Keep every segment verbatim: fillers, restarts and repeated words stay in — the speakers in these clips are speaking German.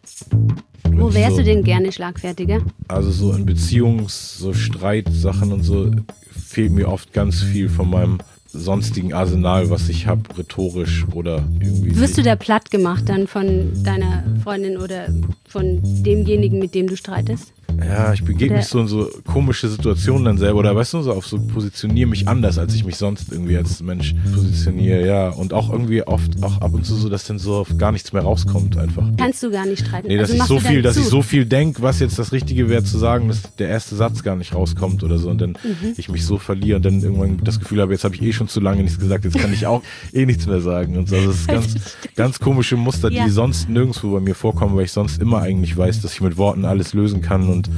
Wo wärst so, du denn gerne schlagfertiger? Also so in Beziehungs-, so Streitsachen und so fehlt mir oft ganz viel von meinem sonstigen Arsenal, was ich habe, rhetorisch oder irgendwie. Wirst du da platt gemacht dann von deiner Freundin oder von demjenigen, mit dem du streitest? Ja, ich begebe mich so in so komische Situationen dann selber oder weißt du, so auf so positioniere mich anders, als ich mich sonst irgendwie als Mensch positioniere, ja. Und auch irgendwie oft, auch ab und zu so, dass dann so auf gar nichts mehr rauskommt einfach. Kannst du gar nicht streiten? Nee, dass also ich so viel, dass zu? ich so viel denke, was jetzt das Richtige wäre zu sagen, dass der erste Satz gar nicht rauskommt oder so und dann mhm. ich mich so verliere und dann irgendwann das Gefühl habe, jetzt habe ich eh schon zu lange nichts gesagt, jetzt kann ich auch eh nichts mehr sagen und so. Also das ist ganz, ganz komische Muster, die ja. sonst nirgendwo bei mir vorkommen, weil ich sonst immer eigentlich weiß, dass ich mit Worten alles lösen kann und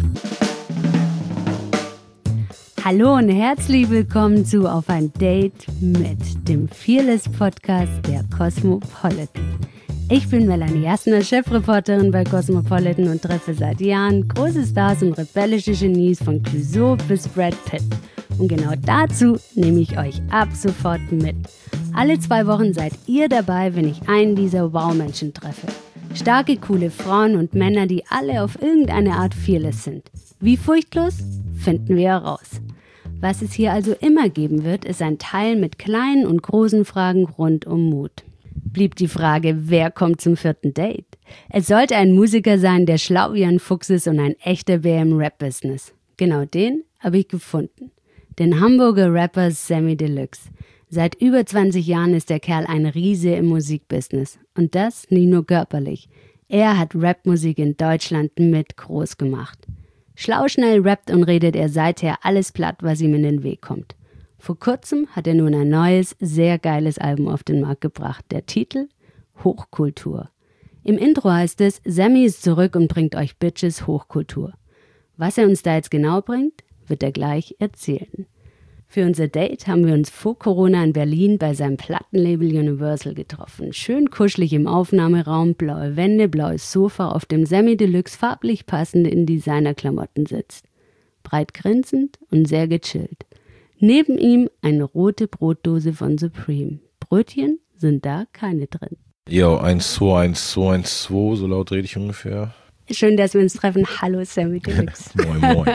Hallo und herzlich willkommen zu Auf ein Date mit dem Fearless Podcast der Cosmopolitan. Ich bin Melanie Jasner, Chefreporterin bei Cosmopolitan und treffe seit Jahren große Stars und rebellische Genies von Clouseau bis Brad Pitt. Und genau dazu nehme ich euch ab sofort mit. Alle zwei Wochen seid ihr dabei, wenn ich einen dieser Wow-Menschen treffe. Starke, coole Frauen und Männer, die alle auf irgendeine Art fearless sind. Wie furchtlos? Finden wir heraus. Was es hier also immer geben wird, ist ein Teil mit kleinen und großen Fragen rund um Mut. Blieb die Frage, wer kommt zum vierten Date? Es sollte ein Musiker sein, der schlau wie ein Fuchs ist und ein echter Bär im Rap-Business. Genau den habe ich gefunden. Den Hamburger Rapper Samy Deluxe. Seit über zwanzig Jahren ist der Kerl ein Riese im Musikbusiness. Und das nicht nur körperlich. Er hat Rapmusik in Deutschland mit groß gemacht. Schlau schnell rappt und redet er seither alles platt, was ihm in den Weg kommt. Vor kurzem hat er nun ein neues, sehr geiles Album auf den Markt gebracht. Der Titel? Hochkultur. Im Intro heißt es, Samy ist zurück und bringt euch Bitches Hochkultur. Was er uns da jetzt genau bringt, wird er gleich erzählen. Für unser Date haben wir uns vor Corona in Berlin bei seinem Plattenlabel Universal getroffen. Schön kuschelig im Aufnahmeraum, blaue Wände, blaues Sofa, auf dem Samy Deluxe farblich passend in Designerklamotten sitzt. Breit grinsend und sehr gechillt. Neben ihm eine rote Brotdose von Supreme. Brötchen sind da keine drin. Jo, eins, zwei, eins, zwei, eins, zwei, so laut rede ich ungefähr. Schön, dass wir uns treffen. Hallo Samy Deluxe. Moin, moin.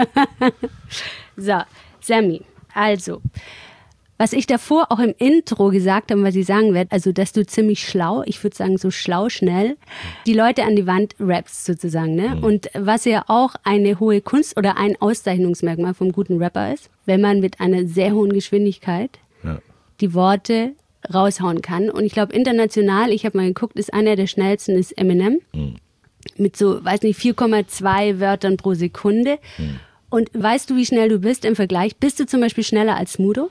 So, Samy. Also, was ich davor auch im Intro gesagt habe, was ich sagen werde, also, dass du ziemlich schlau, ich würde sagen so schlau schnell, die Leute an die Wand rappst sozusagen, ne? Mhm. Und was ja auch eine hohe Kunst oder ein Auszeichnungsmerkmal vom guten Rapper ist, wenn man mit einer sehr hohen Geschwindigkeit ja. die Worte raushauen kann. Und ich glaube, international, ich habe mal geguckt, ist einer der schnellsten, ist Eminem. Mhm. Mit so, weiß nicht, vier Komma zwei Wörtern pro Sekunde. Mhm. Und weißt du, wie schnell du bist im Vergleich? Bist du zum Beispiel schneller als Smudo?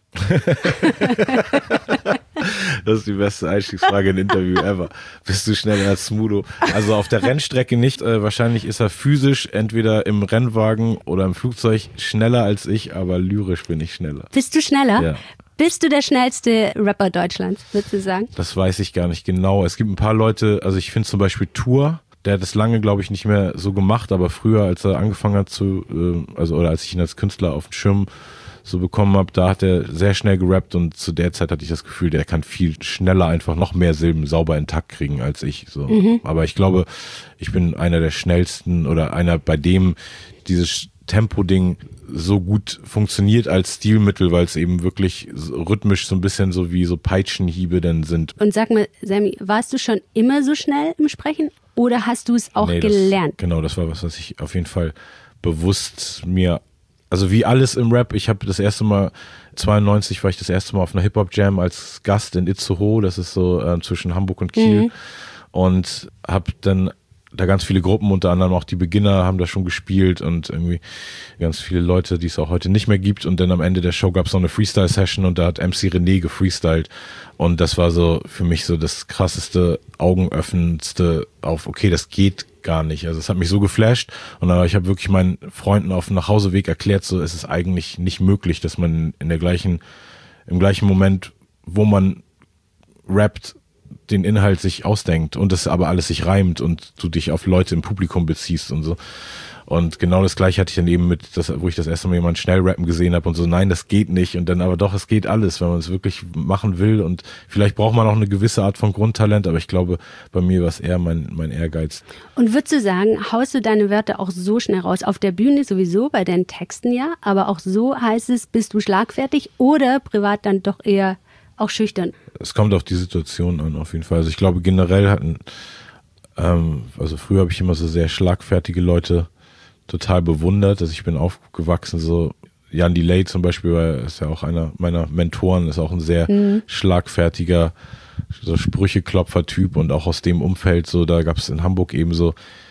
Das ist die beste Einstiegsfrage in ein Interview ever. Bist du schneller als Smudo? Also auf der Rennstrecke nicht. Äh, wahrscheinlich ist er physisch entweder im Rennwagen oder im Flugzeug schneller als ich, aber lyrisch bin ich schneller. Bist du schneller? Ja. Bist du der schnellste Rapper Deutschlands, würdest du sagen? Das weiß ich gar nicht genau. Es gibt ein paar Leute, also ich finde zum Beispiel Tour. Der hat das lange, glaube ich, nicht mehr so gemacht, aber früher, als er angefangen hat zu, also oder als ich ihn als Künstler auf den Schirm so bekommen habe, da hat er sehr schnell gerappt und zu der Zeit hatte ich das Gefühl, der kann viel schneller einfach noch mehr Silben sauber in Takt kriegen als ich. So. Mhm. Aber ich glaube, ich bin einer der schnellsten oder einer, bei dem dieses Tempo-Ding so gut funktioniert als Stilmittel, weil es eben wirklich rhythmisch so ein bisschen so wie so Peitschenhiebe dann sind. Und sag mal, Samy, warst du schon immer so schnell im Sprechen? Oder hast du es auch nee, gelernt? Das, genau, das war was, was ich auf jeden Fall bewusst mir, also wie alles im Rap, ich habe das erste Mal, zweiundneunzig war ich das erste Mal auf einer Hip-Hop-Jam als Gast in Itzehoe, das ist so äh, zwischen Hamburg und Kiel mhm. und habe dann da ganz viele Gruppen, unter anderem auch die Beginner haben da schon gespielt und irgendwie ganz viele Leute, die es auch heute nicht mehr gibt und dann am Ende der Show gab es noch eine Freestyle-Session und da hat M C René gefreestylt und das war so für mich so das krasseste, augenöffnendste auf, okay, das geht gar nicht. Also es hat mich so geflasht und dann, ich habe wirklich meinen Freunden auf dem Nachhauseweg erklärt, so es ist eigentlich nicht möglich, dass man in der gleichen, im gleichen Moment, wo man rappt, den Inhalt sich ausdenkt und das aber alles sich reimt und du dich auf Leute im Publikum beziehst und so. Und genau das Gleiche hatte ich dann eben mit, das, wo ich das erste Mal jemanden schnell rappen gesehen habe und so, nein, das geht nicht. Und dann aber doch, es geht alles, wenn man es wirklich machen will. Und vielleicht braucht man auch eine gewisse Art von Grundtalent, aber ich glaube, bei mir war es eher mein, mein Ehrgeiz. Und würdest du sagen, haust du deine Wörter auch so schnell raus? Auf der Bühne sowieso, bei deinen Texten ja, aber auch so heißt es, bist du schlagfertig oder privat dann doch eher auch schüchtern? Es kommt auf die Situation an, auf jeden Fall. Also ich glaube, generell hatten, ähm, also früher habe ich immer so sehr schlagfertige Leute total bewundert. Also ich bin aufgewachsen so, Jan Delay zum Beispiel, weil ist ja auch einer meiner Mentoren, ist auch ein sehr mhm. schlagfertiger, so Sprücheklopfer-Typ und auch aus dem Umfeld so, da gab es in Hamburg eben so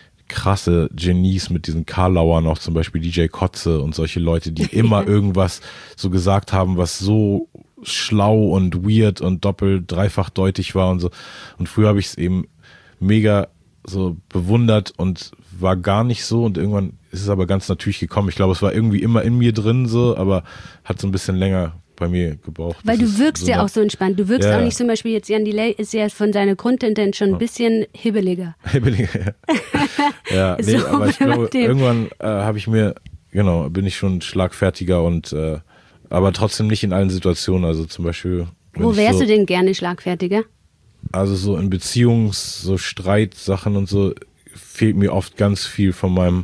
krasse Genies mit diesen Karlauern, auch zum Beispiel D J Kotze und solche Leute, die immer irgendwas so gesagt haben, was so schlau und weird und doppelt, dreifach deutig war und so. Und früher habe ich es eben mega so bewundert und war gar nicht so und irgendwann ist es aber ganz natürlich gekommen. Ich glaube, es war irgendwie immer in mir drin so, aber hat so ein bisschen länger bei mir gebraucht. Weil du wirkst so ja auch so entspannt. Du wirkst ja, auch nicht zum Beispiel jetzt, Jan Delay ist ja von seiner Grundtendenz schon ein bisschen hibbeliger. Hibbeliger, ja. Ja, nee, so, aber ich glaube, irgendwann äh, habe ich mir, genau, bin ich schon schlagfertiger und äh, aber trotzdem nicht in allen Situationen. Also zum Beispiel. Wo wärst so, du denn gerne schlagfertiger? Also so in Beziehungs-, so Streitsachen und so fehlt mir oft ganz viel von meinem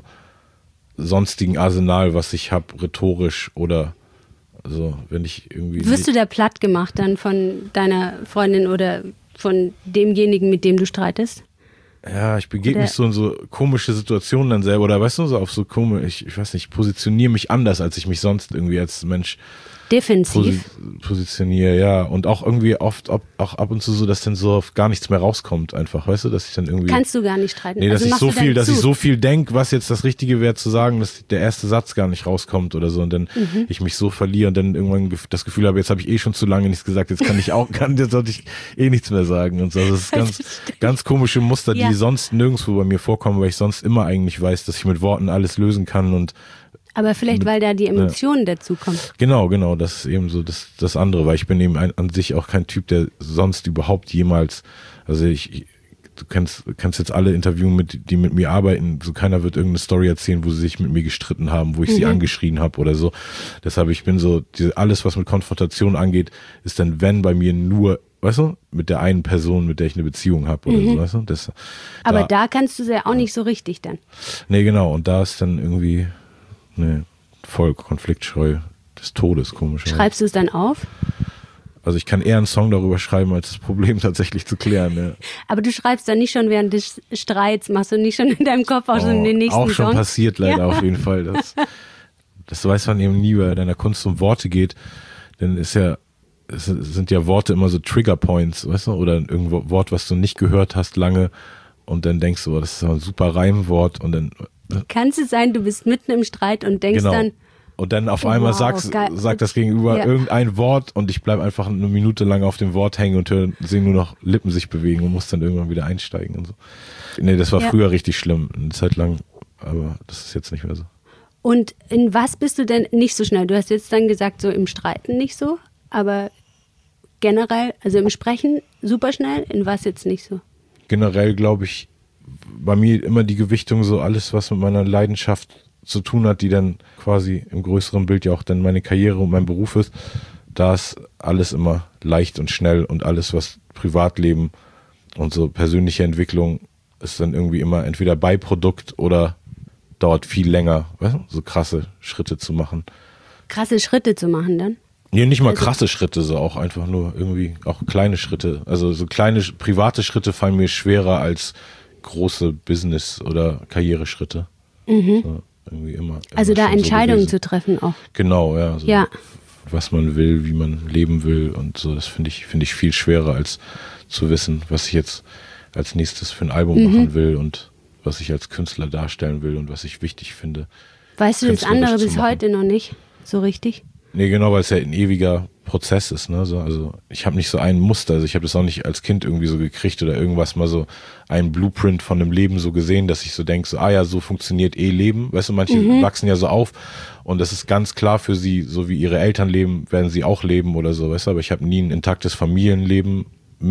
sonstigen Arsenal, was ich habe, rhetorisch oder also wenn ich irgendwie. Wirst du da platt gemacht dann von deiner Freundin oder von demjenigen, mit dem du streitest? Ja, ich begebe mich so in so komische Situationen dann selber oder weißt du, so auf so komisch, ich, ich weiß nicht, ich positioniere mich anders, als ich mich sonst irgendwie als Mensch defensiv posi- positioniere, ja. Und auch irgendwie oft, ob, auch ab und zu so, dass dann so gar nichts mehr rauskommt einfach, weißt du, dass ich dann irgendwie... Kannst du gar nicht streiten. Nee, dass also ich so viel, dass ich so viel denke, was jetzt das Richtige wäre zu sagen, dass der erste Satz gar nicht rauskommt oder so und dann mhm. ich mich so verliere und dann irgendwann das Gefühl habe, jetzt habe ich eh schon zu lange nichts gesagt, jetzt kann ich auch, kann, jetzt sollte ich eh nichts mehr sagen und so. Das ist ganz, ganz komische Muster, ja. die sonst nirgendwo bei mir vorkommen, weil ich sonst immer eigentlich weiß, dass ich mit Worten alles lösen kann und aber vielleicht, weil da die Emotionen ja. dazu kommen. Genau, genau, das ist eben so das, das andere, weil ich bin eben ein, an sich auch kein Typ, der sonst überhaupt jemals, also ich, ich du kannst, kannst jetzt alle interviewen, mit, die mit mir arbeiten, so keiner wird irgendeine Story erzählen, wo sie sich mit mir gestritten haben, wo ich mhm. sie angeschrien habe oder so. Deshalb, ich bin so, diese, alles, was mit Konfrontation angeht, ist dann, wenn bei mir nur, weißt du, mit der einen Person, mit der ich eine Beziehung habe oder mhm. so, weißt du. Das, aber da, da kannst du ja auch nicht so richtig dann. Nee, genau, und da ist dann irgendwie... Nee, voll konfliktscheu des Todes, komisch. Schreibst du es dann auf? Also ich kann eher einen Song darüber schreiben, als das Problem tatsächlich zu klären. Ja. Aber du schreibst dann nicht schon während des Streits, machst du nicht schon in deinem Kopf auch oh, schon den nächsten Song? Auch schon Song? passiert leider ja. auf jeden Fall. Das, das weiß man eben nie, weil deiner Kunst um Worte geht. Denn ist ja, es sind ja Worte immer so Trigger Points, weißt du? Oder ein Wort, was du nicht gehört hast lange und dann denkst du, oh, das ist ein super Reimwort und dann... Kann es sein, du bist mitten im Streit und denkst genau. dann... Und dann auf einmal wow, sagst, sagt das Gegenüber ja. irgendein Wort und ich bleibe einfach eine Minute lang auf dem Wort hängen und sehe nur noch Lippen sich bewegen und muss dann irgendwann wieder einsteigen und so. Nee, das war ja. früher richtig schlimm, eine Zeit lang, aber das ist jetzt nicht mehr so. Und in was bist du denn nicht so schnell? Du hast jetzt dann gesagt, so im Streiten nicht so, aber generell, also im Sprechen super schnell, in was jetzt nicht so? Generell glaube ich, bei mir immer die Gewichtung so alles, was mit meiner Leidenschaft zu tun hat, die dann quasi im größeren Bild ja auch dann meine Karriere und mein Beruf ist, da ist alles immer leicht und schnell und alles, was Privatleben und so persönliche Entwicklung ist dann irgendwie immer entweder Beiprodukt oder dauert viel länger, weißt du, so krasse Schritte zu machen. Krasse Schritte zu machen dann? Nee, nicht mal also krasse Schritte, so auch einfach nur irgendwie auch kleine Schritte. Also so kleine private Schritte fallen mir schwerer als große Business- oder Karriereschritte. Mhm. So, irgendwie immer, immer also da Entscheidungen so zu treffen auch. Genau, ja. So ja. Was man will, wie man leben will und so, das finde ich, finde ich viel schwerer als zu wissen, was ich jetzt als nächstes für ein Album mhm. machen will und was ich als Künstler darstellen will und was ich wichtig finde. Weißt du das andere bis heute noch nicht so richtig? Nee, genau, weil es ja ein ewiger Prozess ist. Ne? So, also ich habe nicht so ein Muster, also ich habe das auch nicht als Kind irgendwie so gekriegt oder irgendwas mal so ein Blueprint von einem Leben so gesehen, dass ich so denke, so, ah ja, so funktioniert eh Leben. Weißt du, manche mhm. wachsen ja so auf und das ist ganz klar für sie, so wie ihre Eltern leben, werden sie auch leben oder so, weißt du, aber ich habe nie ein intaktes Familienleben mit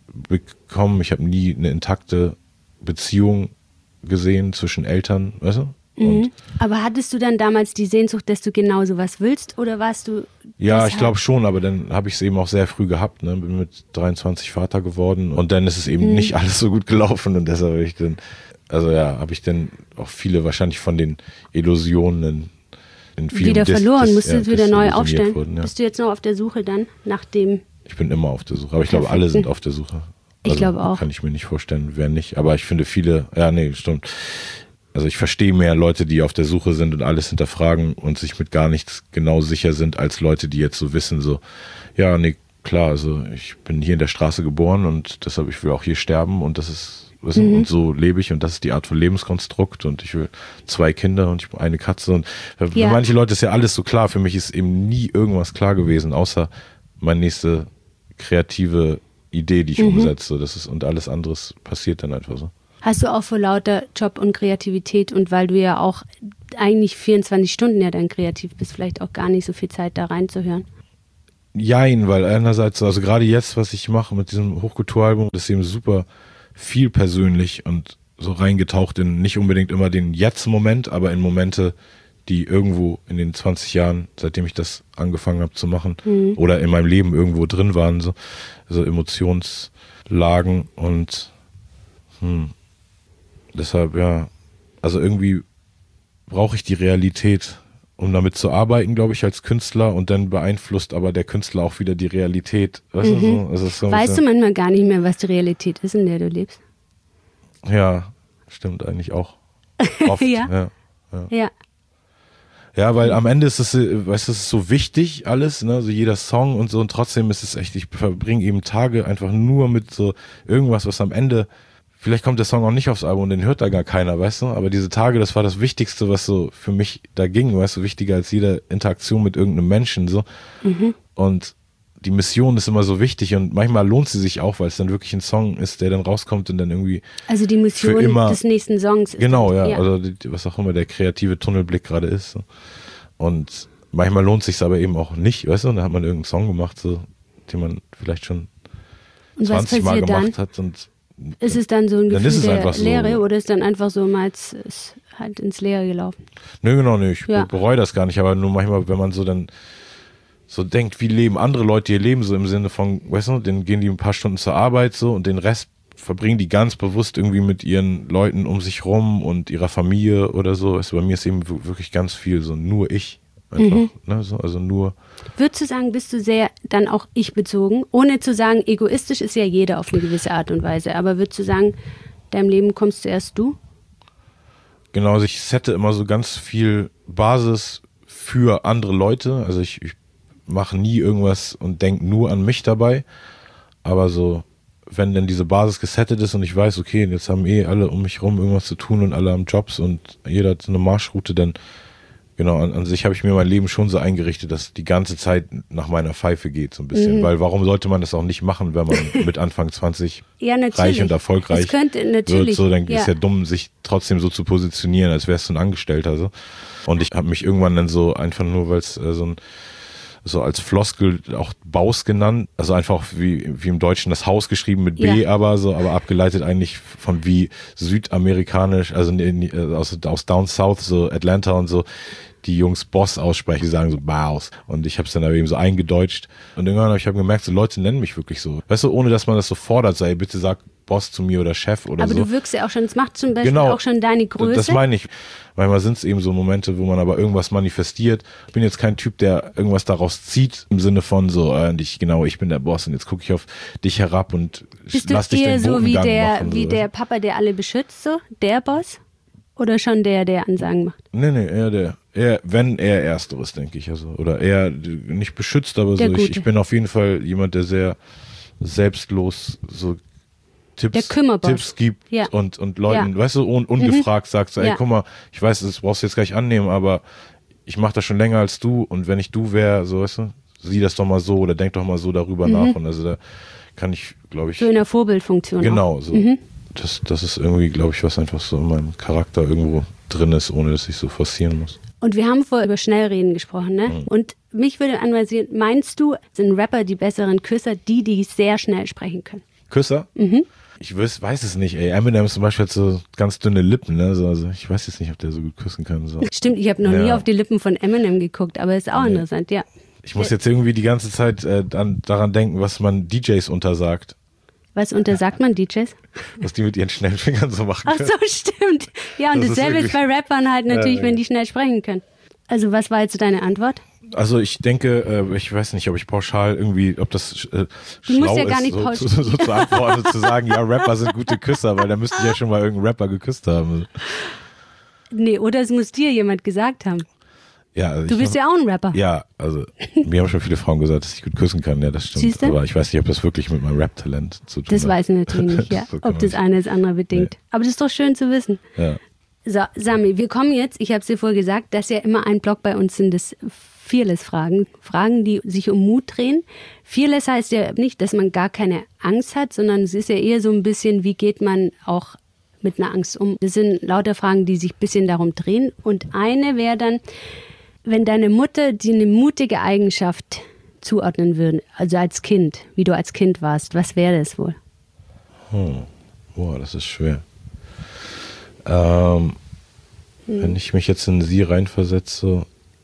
bekommen. Ich habe nie eine intakte Beziehung gesehen zwischen Eltern, weißt du? Mhm. Aber hattest du dann damals die Sehnsucht, dass du genau sowas willst oder warst du... Ja, ich glaube schon, aber dann habe ich es eben auch sehr früh gehabt, ne? Bin mit dreiundzwanzig Vater geworden und dann ist es eben mhm. nicht alles so gut gelaufen und deshalb habe ich dann, also ja, habe ich dann auch viele wahrscheinlich von den Illusionen in, in vielen wieder Dis, verloren, Dis, musstest du ja, wieder neu aufstellen. Wurden, ja. Bist du jetzt noch auf der Suche dann nach dem... Ich bin immer auf der Suche, aber ich glaube, alle sind auf der Suche. Also, ich glaube auch. Kann ich mir nicht vorstellen, wer nicht, aber ich finde viele, ja nee, stimmt. Also ich verstehe mehr Leute, die auf der Suche sind und alles hinterfragen und sich mit gar nichts genau sicher sind, als Leute, die jetzt so wissen, so, ja, nee, klar, also ich bin hier in der Straße geboren und deshalb, ich will auch hier sterben und das ist, wissen, mhm. und so lebe ich und das ist die Art von Lebenskonstrukt und ich will zwei Kinder und ich habe eine Katze und für ja. manche Leute ist ja alles so klar, für mich ist eben nie irgendwas klar gewesen, außer meine nächste kreative Idee, die ich mhm. umsetze, das ist, und alles anderes passiert dann einfach so. Hast du auch vor lauter Job und Kreativität und weil du ja auch eigentlich vierundzwanzig Stunden ja dann kreativ bist, vielleicht auch gar nicht so viel Zeit da reinzuhören? Jein, weil einerseits, also gerade jetzt, was ich mache mit diesem Hochkulturalbum, das ist eben super viel persönlich und so reingetaucht in nicht unbedingt immer den Jetzt-Moment, aber in Momente, die irgendwo in den zwanzig Jahren, seitdem ich das angefangen habe zu machen, mhm. oder in meinem Leben irgendwo drin waren, so, so Emotionslagen und hm, deshalb, ja, also irgendwie brauche ich die Realität, um damit zu arbeiten, glaube ich, als Künstler und dann beeinflusst aber der Künstler auch wieder die Realität. Weißt, mhm. du, so? Also so weißt du manchmal gar nicht mehr, was die Realität ist, in der du lebst? Ja, stimmt eigentlich auch. Oft, ja. Ja, ja. ja. Ja, weil am Ende ist es, weißt du, es ist so wichtig alles, ne, so jeder Song und so und trotzdem ist es echt, ich verbringe eben Tage einfach nur mit so irgendwas, was am Ende, vielleicht kommt der Song auch nicht aufs Album und den hört da gar keiner, weißt du, aber diese Tage, das war das Wichtigste, was so für mich da ging, weißt du, wichtiger als jede Interaktion mit irgendeinem Menschen, so. Mhm. Und die Mission ist immer so wichtig und manchmal lohnt sie sich auch, weil es dann wirklich ein Song ist, der dann rauskommt und dann irgendwie also die Mission für immer, des nächsten Songs ist genau, ja, ja, also die, was auch immer der kreative Tunnelblick gerade ist. So. Und manchmal lohnt sich aber eben auch nicht, weißt du, und dann hat man irgendeinen Song gemacht, so, den man vielleicht schon und zwanzig Mal gemacht dann? hat und ist es dann so ein dann Gefühl der so, Leere oder ist dann einfach so mal ist halt ins Leere gelaufen? Nö, genau, nö, ich ja. bereue das gar nicht, aber nur manchmal, wenn man so dann so denkt, wie leben andere Leute ihr Leben, so im Sinne von, weißt du, dann gehen die ein paar Stunden zur Arbeit so und den Rest verbringen die ganz bewusst irgendwie mit ihren Leuten um sich rum und ihrer Familie oder so. Also bei mir ist eben wirklich ganz viel so nur ich einfach, mhm. ne, so, also nur. Würdest du sagen, bist du sehr dann auch ich bezogen, ohne zu sagen, egoistisch ist ja jeder auf eine gewisse Art und Weise, aber würdest du sagen, deinem Leben kommst zuerst du? Genau, also ich sette immer so ganz viel Basis für andere Leute, also ich, ich mache nie irgendwas und denke nur an mich dabei, aber so, wenn denn diese Basis gesettet ist und ich weiß, okay, jetzt haben eh alle um mich rum irgendwas zu tun und alle haben Jobs und jeder hat so eine Marschroute, dann genau, an, an sich habe ich mir mein Leben schon so eingerichtet, dass die ganze Zeit nach meiner Pfeife geht, so ein bisschen, mhm. weil warum sollte man das auch nicht machen, wenn man mit Anfang zwanzig ja, reich und erfolgreich es könnte, natürlich. wird, so, dann ja. ist ja dumm, sich trotzdem so zu positionieren, als wärst du ein Angestellter, so. Und ich habe mich irgendwann dann so, einfach nur, weil es äh, so ein so als Floskel auch Baus genannt, also einfach wie, wie im Deutschen das Haus geschrieben mit B, ja. aber so, aber abgeleitet eigentlich von wie südamerikanisch, also in, aus, aus Down South, so Atlanta und so, die Jungs Boss aussprechen, die sagen so Baus. Und ich habe es dann aber eben so eingedeutscht. Und irgendwann habe ich hab gemerkt, so Leute nennen mich wirklich so. Weißt du, ohne dass man das so fordert, sei bitte sag Boss zu mir oder Chef oder aber so. Aber du wirkst ja auch schon, das macht zum Beispiel genau, auch schon deine Größe. Das meine ich. Manchmal sind es eben so Momente, wo man aber irgendwas manifestiert. Ich bin jetzt kein Typ, der irgendwas daraus zieht, im Sinne von so, äh, ich, genau, ich bin der Boss und jetzt gucke ich auf dich herab und bist lass du dich eher den so wie Botengang der, machen. wie so. der Papa, der alle beschützt, so? Der Boss? Oder schon der, der Ansagen macht? Nee, nee, eher der. Eher, wenn er Ersteres, denke ich. Also, oder eher nicht beschützt, aber so. Ich, ich bin auf jeden Fall jemand, der sehr selbstlos so Tipps, Tipps gibt ja. und, und Leuten, ja. weißt du, un, ungefragt mhm. sagt, so, ey, ja. guck mal, ich weiß, das brauchst du jetzt gleich annehmen, aber ich mache das schon länger als du und wenn ich du wäre, so, weißt du, sieh das doch mal so oder denk doch mal so darüber mhm. nach und also da kann ich, glaube ich. So in der Vorbildfunktion. Genau, auch. so. Mhm. Das, das ist irgendwie, glaube ich, was einfach so in meinem Charakter irgendwo drin ist, ohne dass ich so forcieren muss. Und wir haben vorher über Schnellreden gesprochen, ne? Mhm. Und mich würde interessieren, meinst du, sind Rapper die besseren Küsser, die, die sehr schnell sprechen können? Küsser? Mhm. Ich weiß, weiß es nicht, ey. Eminem zum Beispiel hat so ganz dünne Lippen, ne? So, also ich weiß jetzt nicht, ob der so gut küssen kann. So. Stimmt, ich habe noch ja. nie auf die Lippen von Eminem geguckt, aber ist auch nee. interessant, ja. Ich muss jetzt irgendwie die ganze Zeit äh, an, daran denken, was man D Js untersagt. Was untersagt man D Js? Was die mit ihren schnellen Fingern so machen können. Ach so, stimmt. Ja, und das dasselbe ist, ist bei Rappern halt natürlich, ja, wenn die schnell sprechen können. Also was war jetzt deine Antwort? Also ich denke, äh, ich weiß nicht, ob ich pauschal irgendwie, ob das äh, du schlau musst ja gar ist, nicht so, so, so, so zu antworten, zu sagen, ja, Rapper sind gute Küsser, weil da müsste ich ja schon mal irgendeinen Rapper geküsst haben. Nee, oder es muss dir jemand gesagt haben. Ja, also du bist hab, ja auch ein Rapper. Ja, also mir haben schon viele Frauen gesagt, dass ich gut küssen kann, ja, das stimmt. Siehste? Aber ich weiß nicht, ob das wirklich mit meinem Rap-Talent zu tun das hat. Das weiß ich natürlich nicht, ja, so ob das eine das andere bedingt. Nee. Aber das ist doch schön zu wissen. Ja. So, Sami, wir kommen jetzt, ich habe es dir vorher gesagt, dass ja immer ein Blog bei uns sind, das Fearless-Fragen, Fragen, die sich um Mut drehen. Fearless heißt ja nicht, dass man gar keine Angst hat, sondern es ist ja eher so ein bisschen, wie geht man auch mit einer Angst um. Das sind lauter Fragen, die sich ein bisschen darum drehen. Und eine wäre dann, wenn deine Mutter dir eine mutige Eigenschaft zuordnen würde, also als Kind, wie du als Kind warst, was wäre das wohl? Hm. Boah, das ist schwer. Ähm, hm. Wenn ich mich jetzt in sie reinversetze,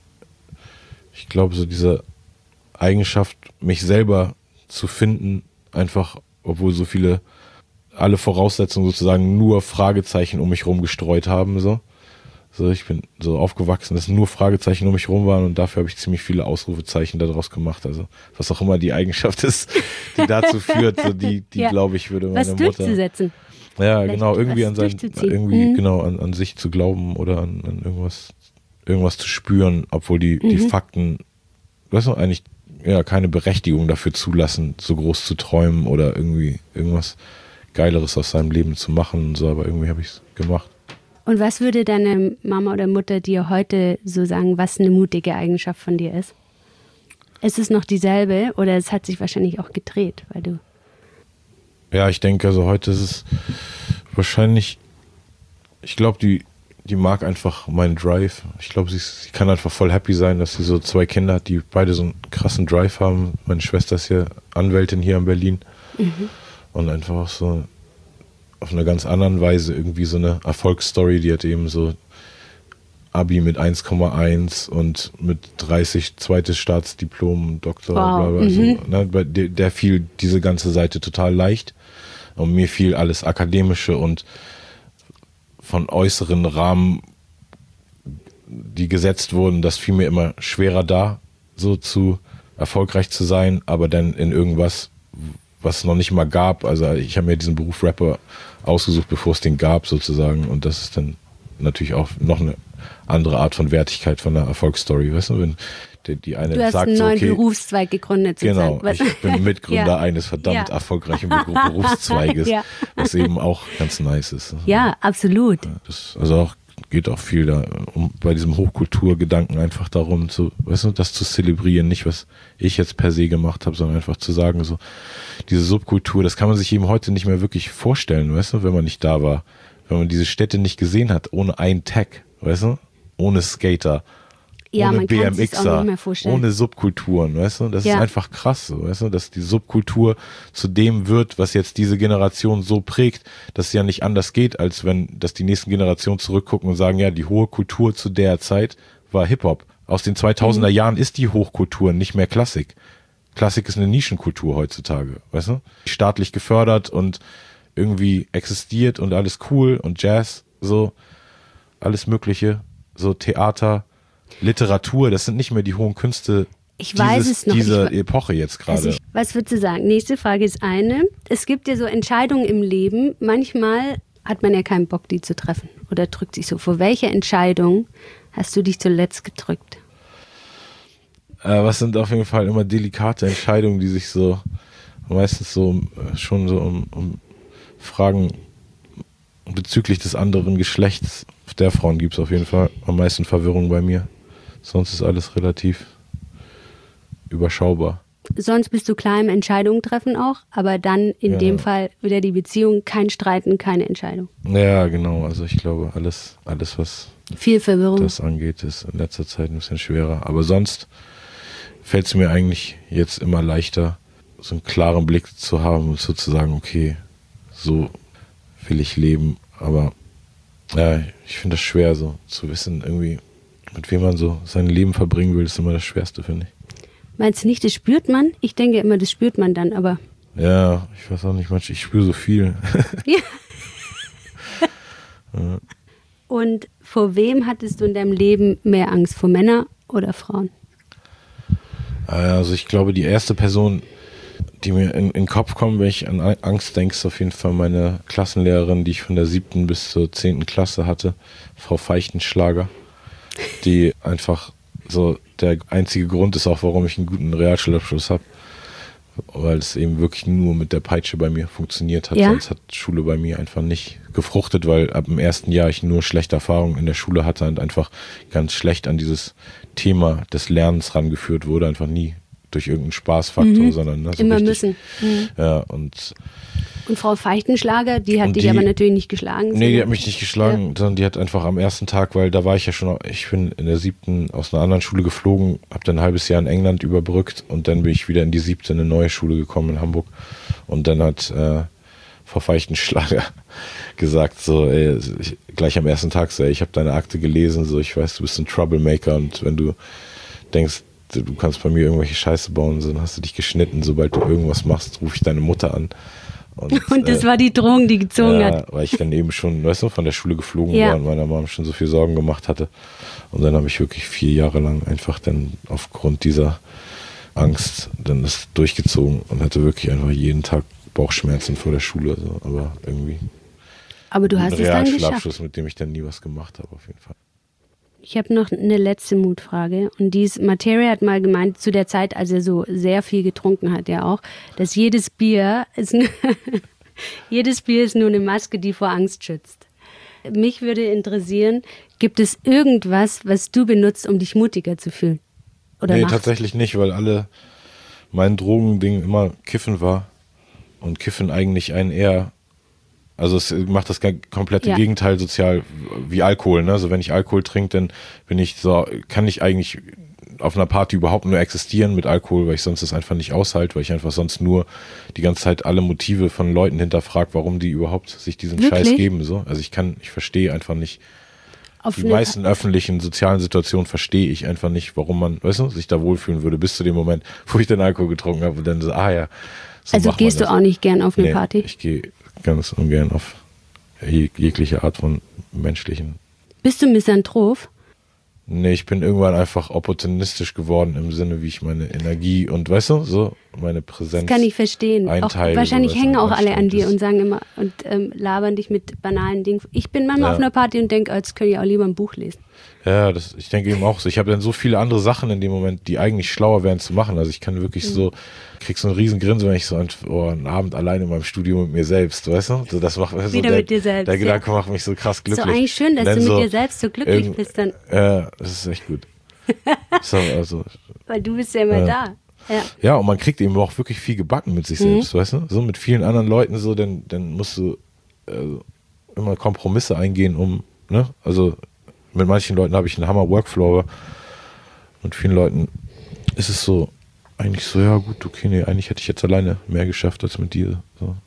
ich glaube, so diese Eigenschaft, mich selber zu finden, einfach, obwohl so viele, alle Voraussetzungen sozusagen nur Fragezeichen um mich rum gestreut haben, so. So, ich bin so aufgewachsen, dass nur Fragezeichen um mich rum waren und dafür habe ich ziemlich viele Ausrufezeichen daraus gemacht. Also, was auch immer die Eigenschaft ist, die dazu führt, so die, die ja. glaube ich, würde meine was Mutter. durchzusetzen. Ja, Vielleicht genau, irgendwie an sein, irgendwie, mhm. genau, an, an sich zu glauben oder an, an irgendwas, irgendwas zu spüren, obwohl die, mhm. die Fakten, weißt du, eigentlich, ja, keine Berechtigung dafür zulassen, so groß zu träumen oder irgendwie irgendwas Geileres aus seinem Leben zu machen und so, aber irgendwie habe ich es gemacht. Und was würde deine Mama oder Mutter dir heute so sagen, was eine mutige Eigenschaft von dir ist? Ist es noch dieselbe oder es hat sich wahrscheinlich auch gedreht, weil du... Ja, ich denke, also heute ist es wahrscheinlich, ich glaube, die, die mag einfach meinen Drive. Ich glaube, sie, sie kann einfach voll happy sein, dass sie so zwei Kinder hat, die beide so einen krassen Drive haben. Meine Schwester ist hier Anwältin hier in Berlin mhm. und einfach auch so auf einer ganz anderen Weise irgendwie so eine Erfolgsstory, die hat eben so Abi mit eins Komma eins und mit dreißig zweites Staatsdiplom, Doktor, wow. bla bla. Also, mhm. ne, bei der, der fiel diese ganze Seite total leicht und mir fiel alles Akademische und von äußeren Rahmen, die gesetzt wurden, das fiel mir immer schwerer da, so zu erfolgreich zu sein, aber dann in irgendwas, was es noch nicht mal gab. Also ich habe mir diesen Beruf Rapper ausgesucht, bevor es den gab sozusagen und das ist dann natürlich auch noch eine andere Art von Wertigkeit von einer Erfolgsstory, weißt du, wenn die, die eine du hast sagt einen neuen so, okay, Berufszweig gegründet sozusagen. Genau, ich bin Mitgründer ja. eines verdammt ja. erfolgreichen Berufszweiges, ja. was eben auch ganz nice ist. Ja, absolut. Das, also auch geht auch viel da um bei diesem Hochkulturgedanken einfach darum, zu, weißt du, das zu zelebrieren, nicht was ich jetzt per se gemacht habe, sondern einfach zu sagen, so diese Subkultur, das kann man sich eben heute nicht mehr wirklich vorstellen, weißt du, wenn man nicht da war, wenn man diese Städte nicht gesehen hat, ohne ein Tag, weißt du, ohne Skater, ja, ohne man B M Xer, kann sich's auch nicht mehr vorstellen. Ohne Subkulturen, weißt du, das ja. ist einfach krass, weißt du, dass die Subkultur zu dem wird, was jetzt diese Generation so prägt, dass es ja nicht anders geht, als wenn, dass die nächsten Generationen zurückgucken und sagen, ja, die hohe Kultur zu der Zeit war Hip-Hop. Aus den zweitausender mhm. Jahren ist die Hochkultur nicht mehr Klassik. Klassik ist eine Nischenkultur heutzutage, weißt du, staatlich gefördert und irgendwie existiert und alles cool und Jazz, so, alles Mögliche, so Theater, Literatur, das sind nicht mehr die hohen Künste ich dieses, weiß es noch. dieser ich, Epoche jetzt gerade. Also was würdest du sagen? Nächste Frage ist eine. Es gibt ja so Entscheidungen im Leben, manchmal hat man ja keinen Bock, die zu treffen oder drückt sich so. Vor welcher Entscheidung hast du dich zuletzt gedrückt? Äh, was sind auf jeden Fall immer delikate Entscheidungen, die sich so meistens so schon so um, um Fragen bezüglich des anderen Geschlechts der Frauen gibt es auf jeden Fall am meisten Verwirrung bei mir. Sonst ist alles relativ überschaubar. Sonst bist du klar im Entscheidungen treffen auch, aber dann in ja. dem Fall wieder die Beziehung, kein Streiten, keine Entscheidung. Ja, genau. Also ich glaube, alles, alles was viel Verwirrung. das angeht, ist in letzter Zeit ein bisschen schwerer. Aber sonst fällt es mir eigentlich jetzt immer leichter, so einen klaren Blick zu haben und so zu sagen, okay, so will ich leben. Aber ja, ich finde das schwer, so zu wissen, irgendwie, mit wem man so sein Leben verbringen will, ist immer das Schwerste, finde ich. Meinst du nicht, das spürt man? Ich denke immer, das spürt man dann, aber... Ja, ich weiß auch nicht, manchmal, ich spüre so viel. Ja. Ja. Und vor wem hattest du in deinem Leben mehr Angst? Vor Männern oder Frauen? Also ich glaube, die erste Person, die mir in, in den Kopf kommt, wenn ich an Angst denke, ist auf jeden Fall meine Klassenlehrerin, die ich von der siebten bis zur zehnten Klasse hatte, Frau Feichtenschlager, die einfach so der einzige Grund ist auch, warum ich einen guten Realschulabschluss habe, weil es eben wirklich nur mit der Peitsche bei mir funktioniert hat, ja? Sonst hat Schule bei mir einfach nicht gefruchtet, weil ab dem ersten Jahr ich nur schlechte Erfahrungen in der Schule hatte und einfach ganz schlecht an dieses Thema des Lernens rangeführt wurde, einfach nie durch irgendeinen Spaßfaktor, mhm. sondern ne, so immer richtig, müssen. Mhm. Ja, und, und Frau Feichtenschlager, die hat dich die, aber natürlich nicht geschlagen. Nee, die hat mich nicht geschlagen, ja. sondern die hat einfach am ersten Tag, weil da war ich ja schon, ich bin in der siebten aus einer anderen Schule geflogen, habe dann ein halbes Jahr in England überbrückt und dann bin ich wieder in die siebte in eine neue Schule gekommen in Hamburg und dann hat äh, Frau Feichtenschlager gesagt, so ey, ich, gleich am ersten Tag so, ey, ich habe deine Akte gelesen, so ich weiß, du bist ein Troublemaker und wenn du denkst, du kannst bei mir irgendwelche Scheiße bauen, so, dann hast du dich geschnitten, sobald du irgendwas machst, rufe ich deine Mutter an. Und, und das äh, war die Drohung, die gezogen ja, hat. weil ich dann eben schon, weißt du, von der Schule geflogen ja. war und meiner Mom schon so viel Sorgen gemacht hatte. Und dann habe ich wirklich vier Jahre lang einfach dann aufgrund dieser Angst dann das durchgezogen und hatte wirklich einfach jeden Tag Bauchschmerzen vor der Schule. So. Aber irgendwie. Aber du hast es dann geschafft. Realschulabschluss, mit dem ich dann nie was gemacht habe, auf jeden Fall. Ich habe noch eine letzte Mutfrage und die ist, Materia hat mal gemeint, zu der Zeit, als er so sehr viel getrunken hat, ja auch, dass jedes Bier ist, jedes Bier ist nur eine Maske, die vor Angst schützt. Mich würde interessieren, gibt es irgendwas, was du benutzt, um dich mutiger zu fühlen? Oder nee, machst? Tatsächlich nicht, weil alle mein Drogending immer Kiffen war und Kiffen eigentlich einen eher... Also es macht das komplette ja. Gegenteil sozial wie Alkohol. Ne? Also wenn ich Alkohol trinke, dann bin ich so, kann ich eigentlich auf einer Party überhaupt nur existieren mit Alkohol, weil ich sonst das einfach nicht aushalte, weil ich einfach sonst nur die ganze Zeit alle Motive von Leuten hinterfrage, warum die überhaupt sich diesen Wirklich? Scheiß geben. So. Also ich kann, ich verstehe einfach nicht, auf die meisten pa- öffentlichen sozialen Situationen verstehe ich einfach nicht, warum man, weißt du, sich da wohlfühlen würde, bis zu dem Moment, wo ich den Alkohol getrunken habe und dann so, ah ja. So also gehst du auch nicht gern auf eine nee, Party? Ich gehe ganz ungern auf jeg- jegliche Art von menschlichen. Bist du Misanthrop? Nee, ich bin irgendwann einfach opportunistisch geworden im Sinne, wie ich meine Energie und, weißt du, so meine Präsenz. Das kann ich verstehen. Auch, wahrscheinlich so, hängen auch alle an dir ist. und sagen immer und ähm, labern dich mit banalen Dingen. Ich bin manchmal Ja. auf einer Party und denke, jetzt könnte ich auch lieber ein Buch lesen. Ja, das, ich denke eben auch so. Ich habe dann so viele andere Sachen in dem Moment, die eigentlich schlauer wären zu machen. Also ich kann wirklich mhm. so, krieg so einen riesen Grinsen, wenn ich so einen, oh, einen Abend allein in meinem Studio mit mir selbst, weißt du? So, das macht, so Wieder der, mit dir selbst. Der Gedanke ja. macht mich so krass glücklich. So eigentlich schön, dass du mit so dir selbst so glücklich bist dann. Ja, das ist echt gut. so, also, Weil du bist ja immer ja. da. Ja. ja, und man kriegt eben auch wirklich viel gebacken mit sich selbst, mhm. weißt du? So mit vielen anderen Leuten so, dann, dann musst du äh, immer Kompromisse eingehen, um, ne? Also mit manchen Leuten habe ich einen Hammer-Workflow, aber mit vielen Leuten ist es so, eigentlich so, ja gut, okay, nee, eigentlich hätte ich jetzt alleine mehr geschafft als mit dir. So.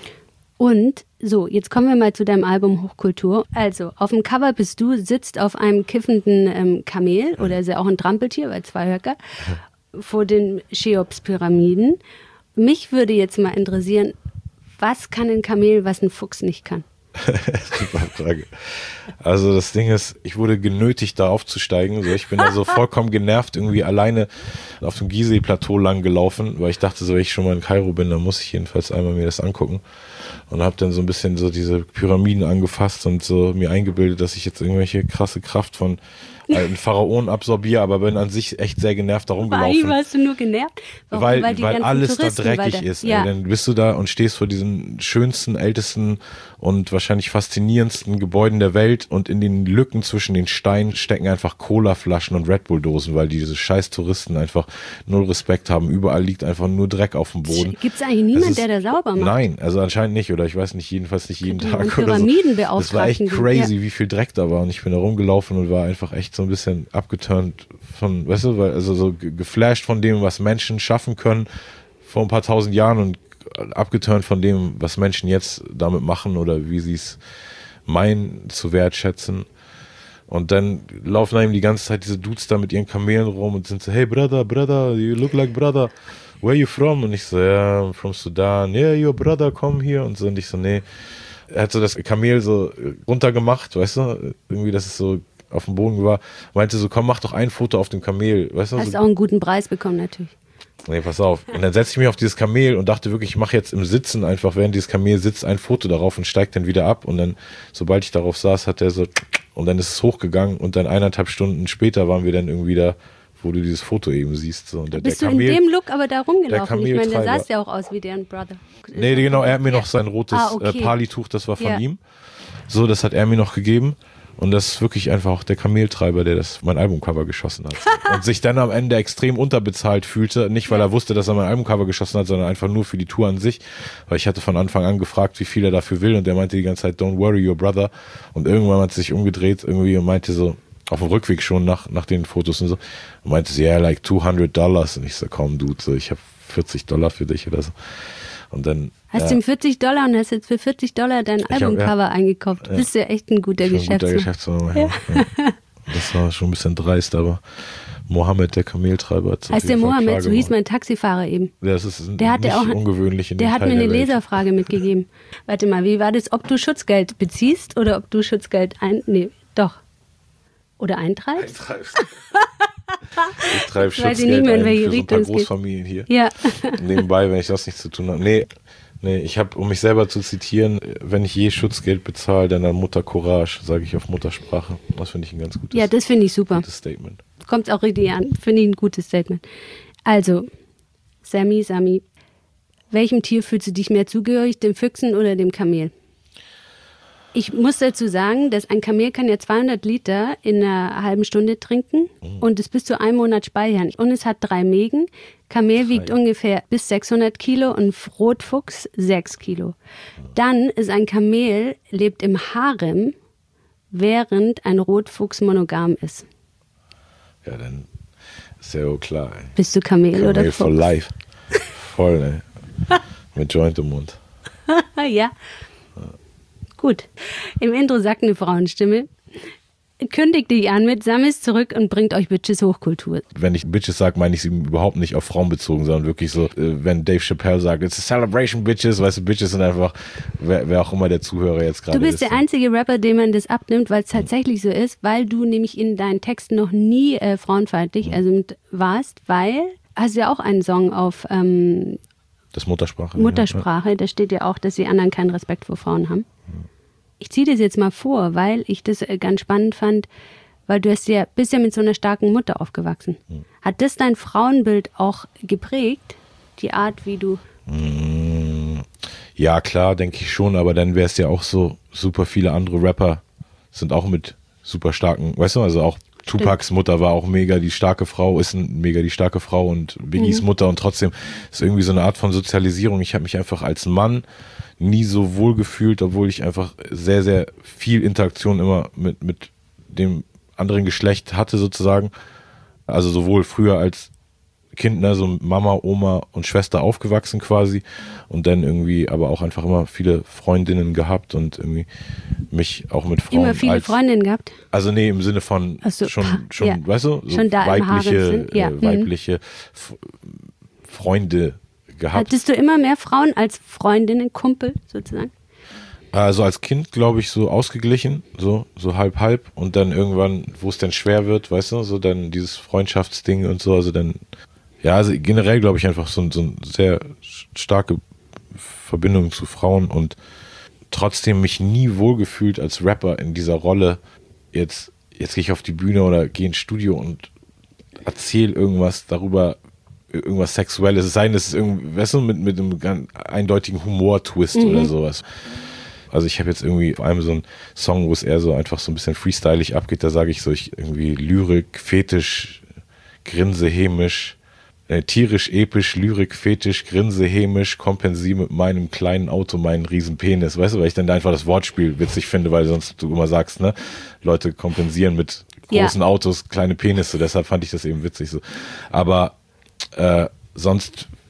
Und so, jetzt kommen wir mal zu deinem Album Hochkultur. Also, auf dem Cover bist du, sitzt auf einem kiffenden ähm, Kamel, oder ist ja auch ein Trampeltier, weil zwei Höcker, vor den Cheops-Pyramiden. Mich würde jetzt mal interessieren, was kann ein Kamel, was ein Fuchs nicht kann? Super Frage. Also das Ding ist, ich wurde genötigt, da aufzusteigen. So, ich bin da so vollkommen genervt irgendwie alleine auf dem Gizeh-Plateau lang gelaufen, weil ich dachte, so, wenn ich schon mal in Kairo bin, dann muss ich jedenfalls einmal mir das angucken. Und habe dann so ein bisschen so diese Pyramiden angefasst und so mir eingebildet, dass ich jetzt irgendwelche krasse Kraft von alten Pharaonen absorbiere, aber bin an sich echt sehr genervt da rumgelaufen. Warum warst du nur genervt? Warum? Weil, weil, die weil alles Touristen, da dreckig weil da, ist. Ja. Ey. Dann bist du da und stehst vor diesen schönsten, ältesten und wahrscheinlich faszinierendsten Gebäuden der Welt und in den Lücken zwischen den Steinen stecken einfach Colaflaschen und Red Bull Dosen, weil diese scheiß Touristen einfach null Respekt haben. Überall liegt einfach nur Dreck auf dem Boden. Gibt es eigentlich niemanden, der da sauber macht? Nein, also anscheinend nicht oder ich weiß nicht, jedenfalls nicht jeden Tag oder so. Das war echt Pyramiden crazy, ja. wie viel Dreck da war und ich bin da rumgelaufen und war einfach echt so ein bisschen abgeturnt von, weißt du, weil, also so geflasht von dem, was Menschen schaffen können, vor ein paar tausend Jahren und abgeturnt von dem, was Menschen jetzt damit machen oder wie sie es meinen zu wertschätzen. Und dann laufen einem die ganze Zeit diese Dudes da mit ihren Kamelen rum und sind so, hey brother, brother, you look like brother, where are you from? Und ich so, ja, yeah, I'm from Sudan, yeah, your brother, komm hier. Und so, und ich so, nee. Er hat so das Kamel so runtergemacht, weißt du, irgendwie, dass es so auf dem Boden war. Meinte so, komm, mach doch ein Foto auf dem Kamel, weißt du. Hast so. auch einen guten Preis bekommen, natürlich. Nee, pass auf. Und dann setze ich mich auf dieses Kamel und dachte wirklich, ich mache jetzt im Sitzen einfach, während dieses Kamel sitzt, ein Foto darauf und steigt dann wieder ab. Und dann, sobald ich darauf saß, hat er so, und dann ist es hochgegangen und dann eineinhalb Stunden später waren wir dann irgendwie da, wo du dieses Foto eben siehst. So. Und der, Bist der du Kamel, in dem Look aber da rumgelaufen? Ich meine, der Kameltreiber. sah ja auch aus wie deren Brother. Nee, genau, er hat mir noch sein rotes ah, okay. äh, Palituch, das war von ja. ihm. So, das hat er mir noch gegeben. Und das ist wirklich einfach auch der Kameltreiber, der das mein Albumcover geschossen hat. Und sich dann am Ende extrem unterbezahlt fühlte. Nicht, weil er wusste, dass er mein Albumcover geschossen hat, sondern einfach nur für die Tour an sich. Weil ich hatte von Anfang an gefragt, wie viel er dafür will. Und der meinte die ganze Zeit, don't worry, your brother. Und irgendwann hat er sich umgedreht irgendwie und meinte so, auf dem Rückweg schon nach, nach den Fotos und so, und meinte so, yeah, like two hundred dollars. Und ich so, komm, Dude, so, ich habe vierzig Dollar für dich oder so. Und dann Hast ja. du ihm vierzig Dollar und hast jetzt für vierzig Dollar dein hab, Albumcover ja. eingekauft. Ja. Bist du ja echt ein guter Schon ein guter Geschäftsmann. Geschäftsmann. Ja. Ja. Das war schon ein bisschen dreist, aber Mohammed, der Kameltreiber, hat heißt der Mohammed, so hieß mein Taxifahrer eben. Das ist der hatte nicht auch, ungewöhnlich in Der dem hat Teil mir eine der Welt. Leserfrage mitgegeben. Warte mal, wie war das, ob du Schutzgeld beziehst oder ob du Schutzgeld ein... Nee, doch. Oder eintreibst? Eintreibst. Ich treibe Weiß ich nicht Schutzgeld mehr, in ein welche für so ein Richtung paar es geht. Großfamilien hier. Ja. Nebenbei, wenn ich das nichts zu tun habe. Nee, nee ich habe, um mich selber zu zitieren, wenn ich je Schutzgeld bezahle, dann an Mutter Courage, sage ich auf Muttersprache. Das finde ich ein ganz gutes, Ja, das finde ich super. gutes Statement. Kommt auch richtig an. Finde ich ein gutes Statement. Also, Sammy, Sammy, welchem Tier fühlst du dich mehr zugehörig, dem Füchsen oder dem Kamel? Ich muss dazu sagen, dass ein Kamel kann ja zweihundert Liter in einer halben Stunde trinken mhm. und es bis zu einem Monat speichern. Und es hat drei Mägen. Kamel drei. wiegt ungefähr bis sechshundert Kilo und Rotfuchs sechs Kilo. Dann ist ein Kamel, lebt im Harem, während ein Rotfuchs monogam ist. Ja, dann ist ja auch klar. Ey. Bist du Kamel, Kamel oder Fuchs? for life. Voll, ne? Mit Joint im Mund. Ja. Gut. Im Intro sagt eine Frauenstimme, kündigt dich an mit Sammis zurück und bringt euch Bitches Hochkultur. Wenn ich Bitches sage, meine ich sie überhaupt nicht auf Frauen bezogen, sondern wirklich so, wenn Dave Chappelle sagt, it's a celebration, Bitches, weißt du, Bitches sind einfach, wer, wer auch immer der Zuhörer jetzt gerade ist. Du bist der einzige Rapper, dem man das abnimmt, weil es tatsächlich so ist, weil du nämlich in deinen Texten noch nie äh, frauenfeindlich also mit, warst, weil, hast du ja auch einen Song auf ähm, das Muttersprache. Muttersprache, ja. Da steht ja auch, dass die anderen keinen Respekt vor Frauen haben. Ich ziehe das jetzt mal vor, weil ich das ganz spannend fand, weil du hast ja, bist ja mit so einer starken Mutter aufgewachsen. Hm. Hat das dein Frauenbild auch geprägt? Die Art, wie du... Ja, klar, denke ich schon, aber dann wäre es ja auch so, super viele andere Rapper sind auch mit super starken, weißt du, also auch Tupacs Mutter war auch mega die starke Frau, ist ein, mega die starke Frau und Biggies mhm. Mutter und trotzdem ist irgendwie so eine Art von Sozialisierung. Ich habe mich einfach als Mann nie so wohl gefühlt, obwohl ich einfach sehr, sehr viel Interaktion immer mit, mit dem anderen Geschlecht hatte sozusagen. Also sowohl früher als Kind, ne, so Mama, Oma und Schwester aufgewachsen quasi und dann irgendwie aber auch einfach immer viele Freundinnen gehabt und irgendwie mich auch mit Frauen. Immer viele als, Freundinnen gehabt? Also nee, im Sinne von so, schon, schon ja. weißt du, so schon da weibliche, ja. äh, weibliche mhm. Freunde gehabt. Hattest du immer mehr Frauen als Freundinnen, Kumpel sozusagen? Also als Kind, glaube ich, so ausgeglichen, so, so halb, halb und dann irgendwann, wo es dann schwer wird, weißt du, so dann dieses Freundschaftsding und so, also dann ja, also generell glaube ich einfach so, so eine sehr starke Verbindung zu Frauen und trotzdem mich nie wohlgefühlt als Rapper in dieser Rolle. Jetzt, jetzt gehe ich auf die Bühne oder gehe ins Studio und erzähle irgendwas darüber, irgendwas Sexuelles. Es sei denn, es ist irgendwie, weißt du, mit, mit einem ganz eindeutigen Humor-Twist mhm. oder sowas. Also ich habe jetzt irgendwie vor allem so einen Song, wo es eher so einfach so ein bisschen freestylig abgeht, da sage ich so, ich irgendwie Lyrik, Fetisch, Grinse, hämisch, Äh, tierisch, episch, Lyrik, Fetisch, Grinse, hämisch, kompensiere mit meinem kleinen Auto meinen riesen Penis, weißt du, weil ich dann einfach das Wortspiel witzig finde, weil sonst du immer sagst, ne, Leute kompensieren mit großen ja. Autos kleine Penisse, deshalb fand ich das eben witzig so. Aber äh, sonst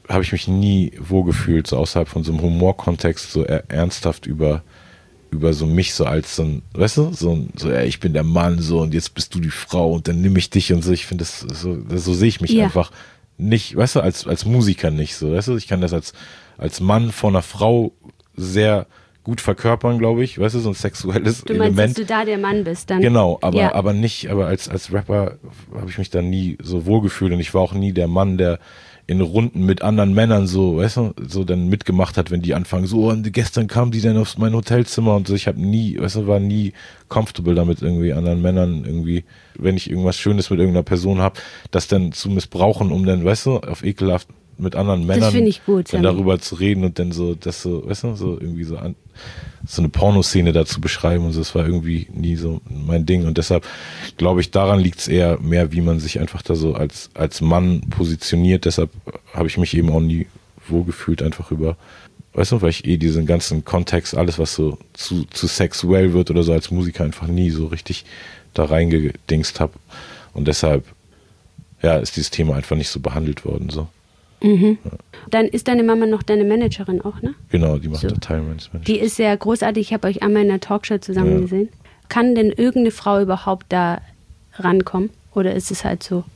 habe ich mich nie wohlgefühlt, so außerhalb von so einem Humorkontext, so ernsthaft über, über so mich so als so ein, weißt du, so, ein, so ja, ich bin der Mann so und jetzt bist du die Frau und dann nehme ich dich und so. Ich finde das so, das, so sehe ich mich ja. einfach nicht, weißt du, als, als Musiker nicht so, weißt du, ich kann das als, als Mann vor einer Frau sehr gut verkörpern, glaube ich, weißt du, so ein sexuelles du meinst, Element. dass du da der Mann bist dann. Genau, aber, ja. aber nicht, aber als, als Rapper habe ich mich da nie so wohlgefühlt und ich war auch nie der Mann, der in Runden mit anderen Männern so, weißt du, so dann mitgemacht hat, wenn die anfangen, so, und gestern kamen die dann auf mein Hotelzimmer und so, ich habe nie, weißt du, war nie comfortable damit, irgendwie anderen Männern irgendwie, wenn ich irgendwas Schönes mit irgendeiner Person habe, das dann zu missbrauchen, um dann, weißt du, auf ekelhaft mit anderen Männern ich gut, dann darüber zu reden und dann so, das so, weißt du, so irgendwie so an, so eine Pornoszene da zu beschreiben und so, das war irgendwie nie so mein Ding und deshalb glaube ich, daran liegt es eher mehr, wie man sich einfach da so als, als Mann positioniert, deshalb habe ich mich eben auch nie wohlgefühlt, einfach über, weißt du, weil ich eh diesen ganzen Kontext, alles was so zu, zu sexuell wird oder so als Musiker einfach nie so richtig da reingedingst habe und deshalb, ja, ist dieses Thema einfach nicht so behandelt worden, so. Mhm. Ja. Dann ist deine Mama noch deine Managerin auch, ne? Genau, die macht so. da Teil meines Managers. Die ist sehr großartig, ich habe euch einmal in einer Talkshow zusammen ja. gesehen. Kann denn irgendeine Frau überhaupt da rankommen? Oder ist es halt so?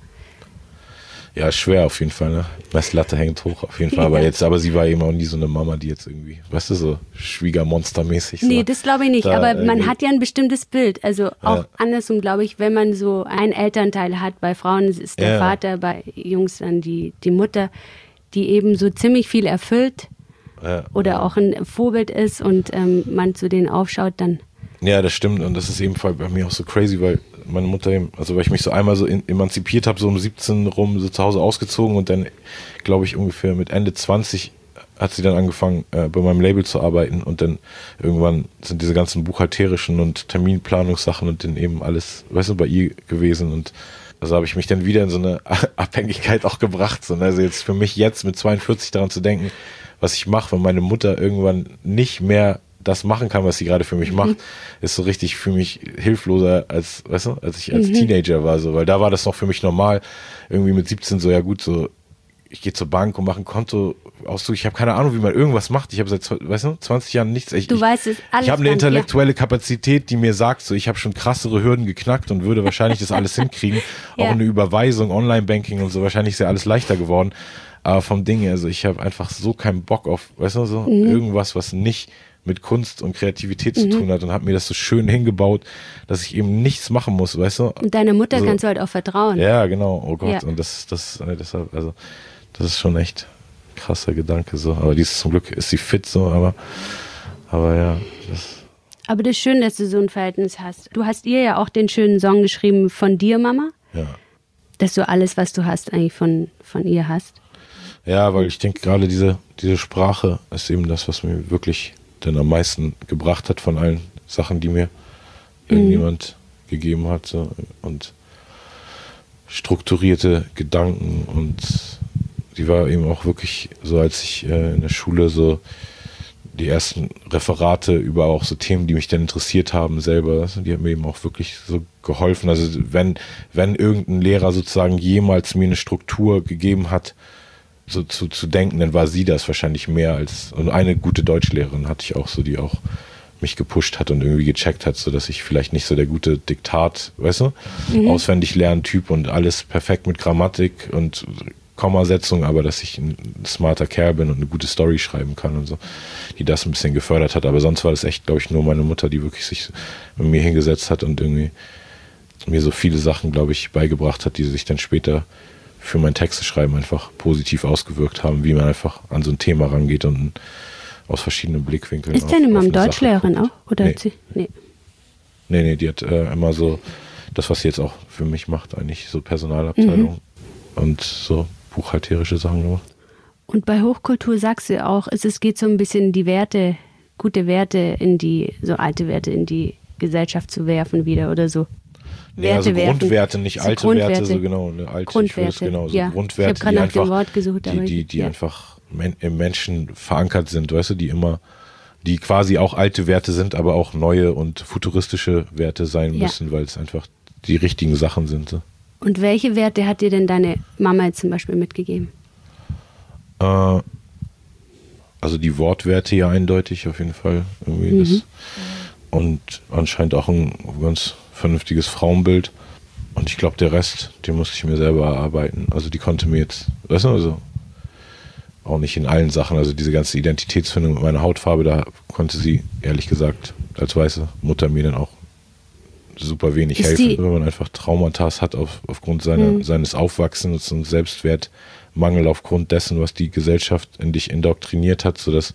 Ja, schwer auf jeden Fall, ne? Messlatte hängt hoch auf jeden Fall, ja. aber jetzt, aber sie war eben auch nie so eine Mama, die jetzt irgendwie, weißt du, so Schwiegermonstermäßig. Nee, so das glaube ich nicht, da aber man hat ja ein bestimmtes Bild, also auch ja. andersrum, glaube ich, wenn man so einen Elternteil hat, bei Frauen ist der ja. Vater, bei Jungs dann die, die Mutter, die eben so ziemlich viel erfüllt ja. oder auch ein Vorbild ist und ähm, man zu denen aufschaut, dann. Ja, das stimmt und das ist ebenfalls bei mir auch so crazy, weil meine Mutter eben, also weil ich mich so einmal so emanzipiert habe, so um siebzehn rum, so zu Hause ausgezogen und dann, glaube ich, ungefähr mit Ende zwanzig hat sie dann angefangen, äh, bei meinem Label zu arbeiten und dann irgendwann sind diese ganzen buchhalterischen und Terminplanungssachen und dann eben alles, weißt du, bei ihr gewesen und also habe ich mich dann wieder in so eine Abhängigkeit auch gebracht. So, also jetzt für mich jetzt mit zweiundvierzig daran zu denken, was ich mache, wenn meine Mutter irgendwann nicht mehr das machen kann, was sie gerade für mich macht, mhm. ist so richtig für mich hilfloser als, weißt du, als ich als mhm. Teenager war, so, weil da war das noch für mich normal, irgendwie mit siebzehn so, ja gut, so, ich gehe zur Bank und mache ein Kontoauszug, ich habe keine Ahnung, wie man irgendwas macht, ich habe seit, weißt du, zwanzig Jahren nichts, ich, du ich, weißt es alles. Ich habe eine intellektuelle Kapazität, die mir sagt, so, ich habe schon krassere Hürden geknackt und würde wahrscheinlich das alles hinkriegen, ja. auch eine Überweisung, Online-Banking und so, wahrscheinlich ist ja alles leichter geworden, aber vom Ding her, also ich habe einfach so keinen Bock auf, weißt du, so, mhm. irgendwas, was nicht mit Kunst und Kreativität zu mhm. tun hat und habe mir das so schön hingebaut, dass ich eben nichts machen muss, weißt du. Und deiner Mutter also, kannst du halt auch vertrauen. Ja, genau, oh Gott. Ja. Und das, das, deshalb, also, das ist schon echt krasser Gedanke, so. Aber die ist zum Glück, ist sie fit, so, aber, aber ja. Das aber das ist schön, dass du so ein Verhältnis hast. Du hast ihr ja auch den schönen Song geschrieben von dir, Mama. Ja. Dass du alles, was du hast, eigentlich von, von ihr hast. Ja, weil ich denke, gerade diese, diese Sprache ist eben das, was mir wirklich dann am meisten gebracht hat von allen Sachen, die mir mhm. irgendjemand gegeben hat. So. Und strukturierte Gedanken und die war eben auch wirklich so, als ich äh, in der Schule so die ersten Referate über auch so Themen, die mich dann interessiert haben selber, die haben mir eben auch wirklich so geholfen. Also wenn, wenn irgendein Lehrer sozusagen jemals mir eine Struktur gegeben hat, so zu, zu denken, dann war sie das wahrscheinlich mehr als, und eine gute Deutschlehrerin hatte ich auch so, die auch mich gepusht hat und irgendwie gecheckt hat, so dass ich vielleicht nicht so der gute Diktat, weißt du, mhm. auswendig lernen Typ und alles perfekt mit Grammatik und Kommasetzung, aber dass ich ein smarter Kerl bin und eine gute Story schreiben kann und so, die das ein bisschen gefördert hat, aber sonst war das echt, glaube ich, nur meine Mutter, die wirklich sich mit mir hingesetzt hat und irgendwie mir so viele Sachen, glaube ich, beigebracht hat, die sich dann später für mein Texteschreiben einfach positiv ausgewirkt haben, wie man einfach an so ein Thema rangeht und aus verschiedenen Blickwinkeln. Ist deine Mom Deutschlehrerin auch? Oder nee. Hat sie? Nee. nee, nee, die hat äh, immer so das, was sie jetzt auch für mich macht, eigentlich so Personalabteilung mhm. und so buchhalterische Sachen gemacht. Und bei Hochkultur sagst du auch, es, es geht so ein bisschen die Werte, gute Werte in die, so alte Werte in die Gesellschaft zu werfen wieder oder so. Ja, also Grundwerte, nicht so alte Grundwerte. Werte, so genau, eine alte Grundwerte, genau, so ja. Grundwerte, ich habe die nach einfach, dem Wort gesucht, die, die, die ja. einfach men- im Menschen verankert sind, weißt du, die immer, die quasi auch alte Werte sind, aber auch neue und futuristische Werte sein ja. müssen, weil es einfach die richtigen Sachen sind. So. Und welche Werte hat dir denn deine Mama jetzt zum Beispiel mitgegeben? Äh, also die Wortwerte ja eindeutig auf jeden Fall. Irgendwie mhm. das. Und anscheinend auch ein ganz vernünftiges Frauenbild. Und ich glaube, der Rest, den musste ich mir selber erarbeiten. Also die konnte mir jetzt, weißt du, also auch nicht in allen Sachen, also diese ganze Identitätsfindung mit meiner Hautfarbe, da konnte sie, ehrlich gesagt, als weiße Mutter mir dann auch super wenig ist helfen, wenn man einfach Traumata hat auf, aufgrund seiner, mhm. seines Aufwachsens und Selbstwertmangel aufgrund dessen, was die Gesellschaft in dich indoktriniert hat, sodass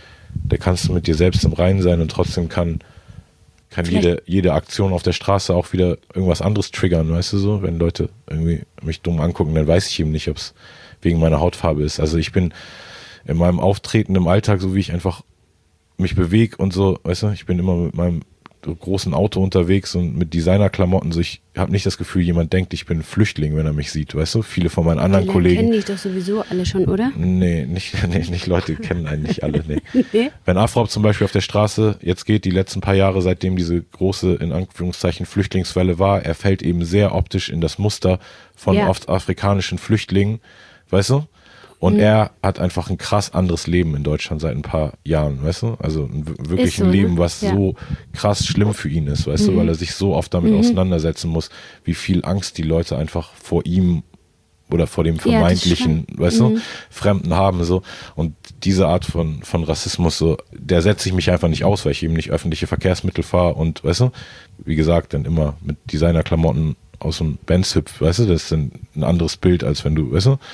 da kannst du mit dir selbst im Reinen sein und trotzdem kann, kann jede, jede Aktion auf der Straße auch wieder irgendwas anderes triggern, weißt du so? Wenn Leute irgendwie mich dumm angucken, dann weiß ich eben nicht, ob es wegen meiner Hautfarbe ist. Also ich bin in meinem Auftreten im Alltag, so wie ich einfach mich bewege und so, weißt du, ich bin immer mit meinem großen Auto unterwegs und mit Designerklamotten, so ich habe nicht das Gefühl, jemand denkt, ich bin ein Flüchtling, wenn er mich sieht, weißt du? Viele von meinen anderen die Kollegen. kennen dich doch sowieso alle schon, oder? Nee, nicht, nee, nicht Leute kennen einen nicht alle, nee. nee. Wenn Afrop zum Beispiel auf der Straße jetzt geht, die letzten paar Jahre, seitdem diese große, in Anführungszeichen, Flüchtlingswelle war, er fällt eben sehr optisch in das Muster von ja. oft afrikanischen Flüchtlingen, weißt du? Und mhm. er hat einfach ein krass anderes Leben in Deutschland seit ein paar Jahren, weißt du? Also ein, wirklich so, ein Leben, was ja. so krass schlimm für ihn ist, weißt mhm. du? Weil er sich so oft damit mhm. auseinandersetzen muss, wie viel Angst die Leute einfach vor ihm oder vor dem vermeintlichen, ja, weißt mhm. du, Fremden haben, so. Und diese Art von, von Rassismus, so, der setze ich mich einfach nicht aus, weil ich eben nicht öffentliche Verkehrsmittel fahre und, weißt du, wie gesagt, dann immer mit Designerklamotten aus dem Benz hüpf, weißt du, das ist dann ein anderes Bild, als wenn du, weißt du,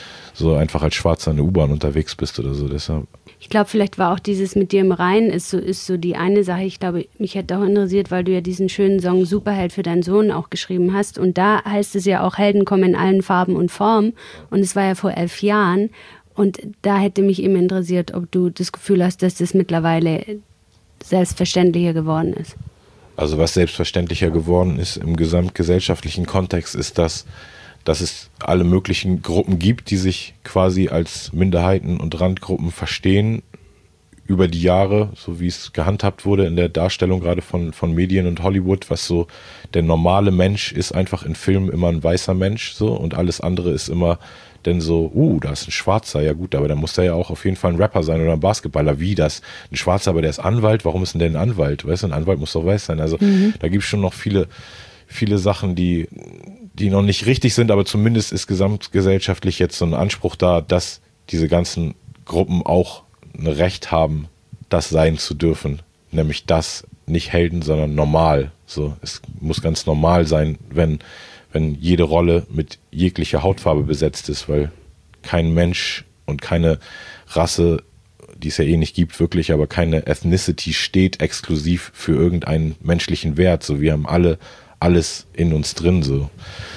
so einfach als Schwarzer in der U-Bahn unterwegs bist oder so. Deshalb. Ich glaube, vielleicht war auch dieses mit dir im Reinen ist so, ist so die eine Sache. Ich glaube, mich hätte auch interessiert, weil du ja diesen schönen Song Superheld für deinen Sohn auch geschrieben hast. Und da heißt es ja auch, Helden kommen in allen Farben und Formen. Und es war ja vor elf Jahren. Und da hätte mich eben interessiert, ob du das Gefühl hast, dass das mittlerweile selbstverständlicher geworden ist. Also was selbstverständlicher geworden ist im gesamtgesellschaftlichen Kontext, ist das, dass es alle möglichen Gruppen gibt, die sich quasi als Minderheiten und Randgruppen verstehen über die Jahre, so wie es gehandhabt wurde in der Darstellung gerade von, von Medien und Hollywood, was so der normale Mensch ist, einfach in Filmen immer ein weißer Mensch so und alles andere ist immer dann so, uh, da ist ein Schwarzer, ja gut, aber dann muss der ja auch auf jeden Fall ein Rapper sein oder ein Basketballer. Wie das? Ein Schwarzer, aber der ist Anwalt, warum ist denn der ein Anwalt? Weißt du, ein Anwalt muss doch weiß sein. Also mhm. da gibt es schon noch viele, viele Sachen, die die noch nicht richtig sind, aber zumindest ist gesamtgesellschaftlich jetzt so ein Anspruch da, dass diese ganzen Gruppen auch ein Recht haben, das sein zu dürfen. Nämlich das, nicht Helden, sondern normal. So, es muss ganz normal sein, wenn, wenn jede Rolle mit jeglicher Hautfarbe besetzt ist, weil kein Mensch und keine Rasse, die es ja eh nicht gibt, wirklich, aber keine Ethnicity steht exklusiv für irgendeinen menschlichen Wert. So, wir haben alle alles in uns drin so.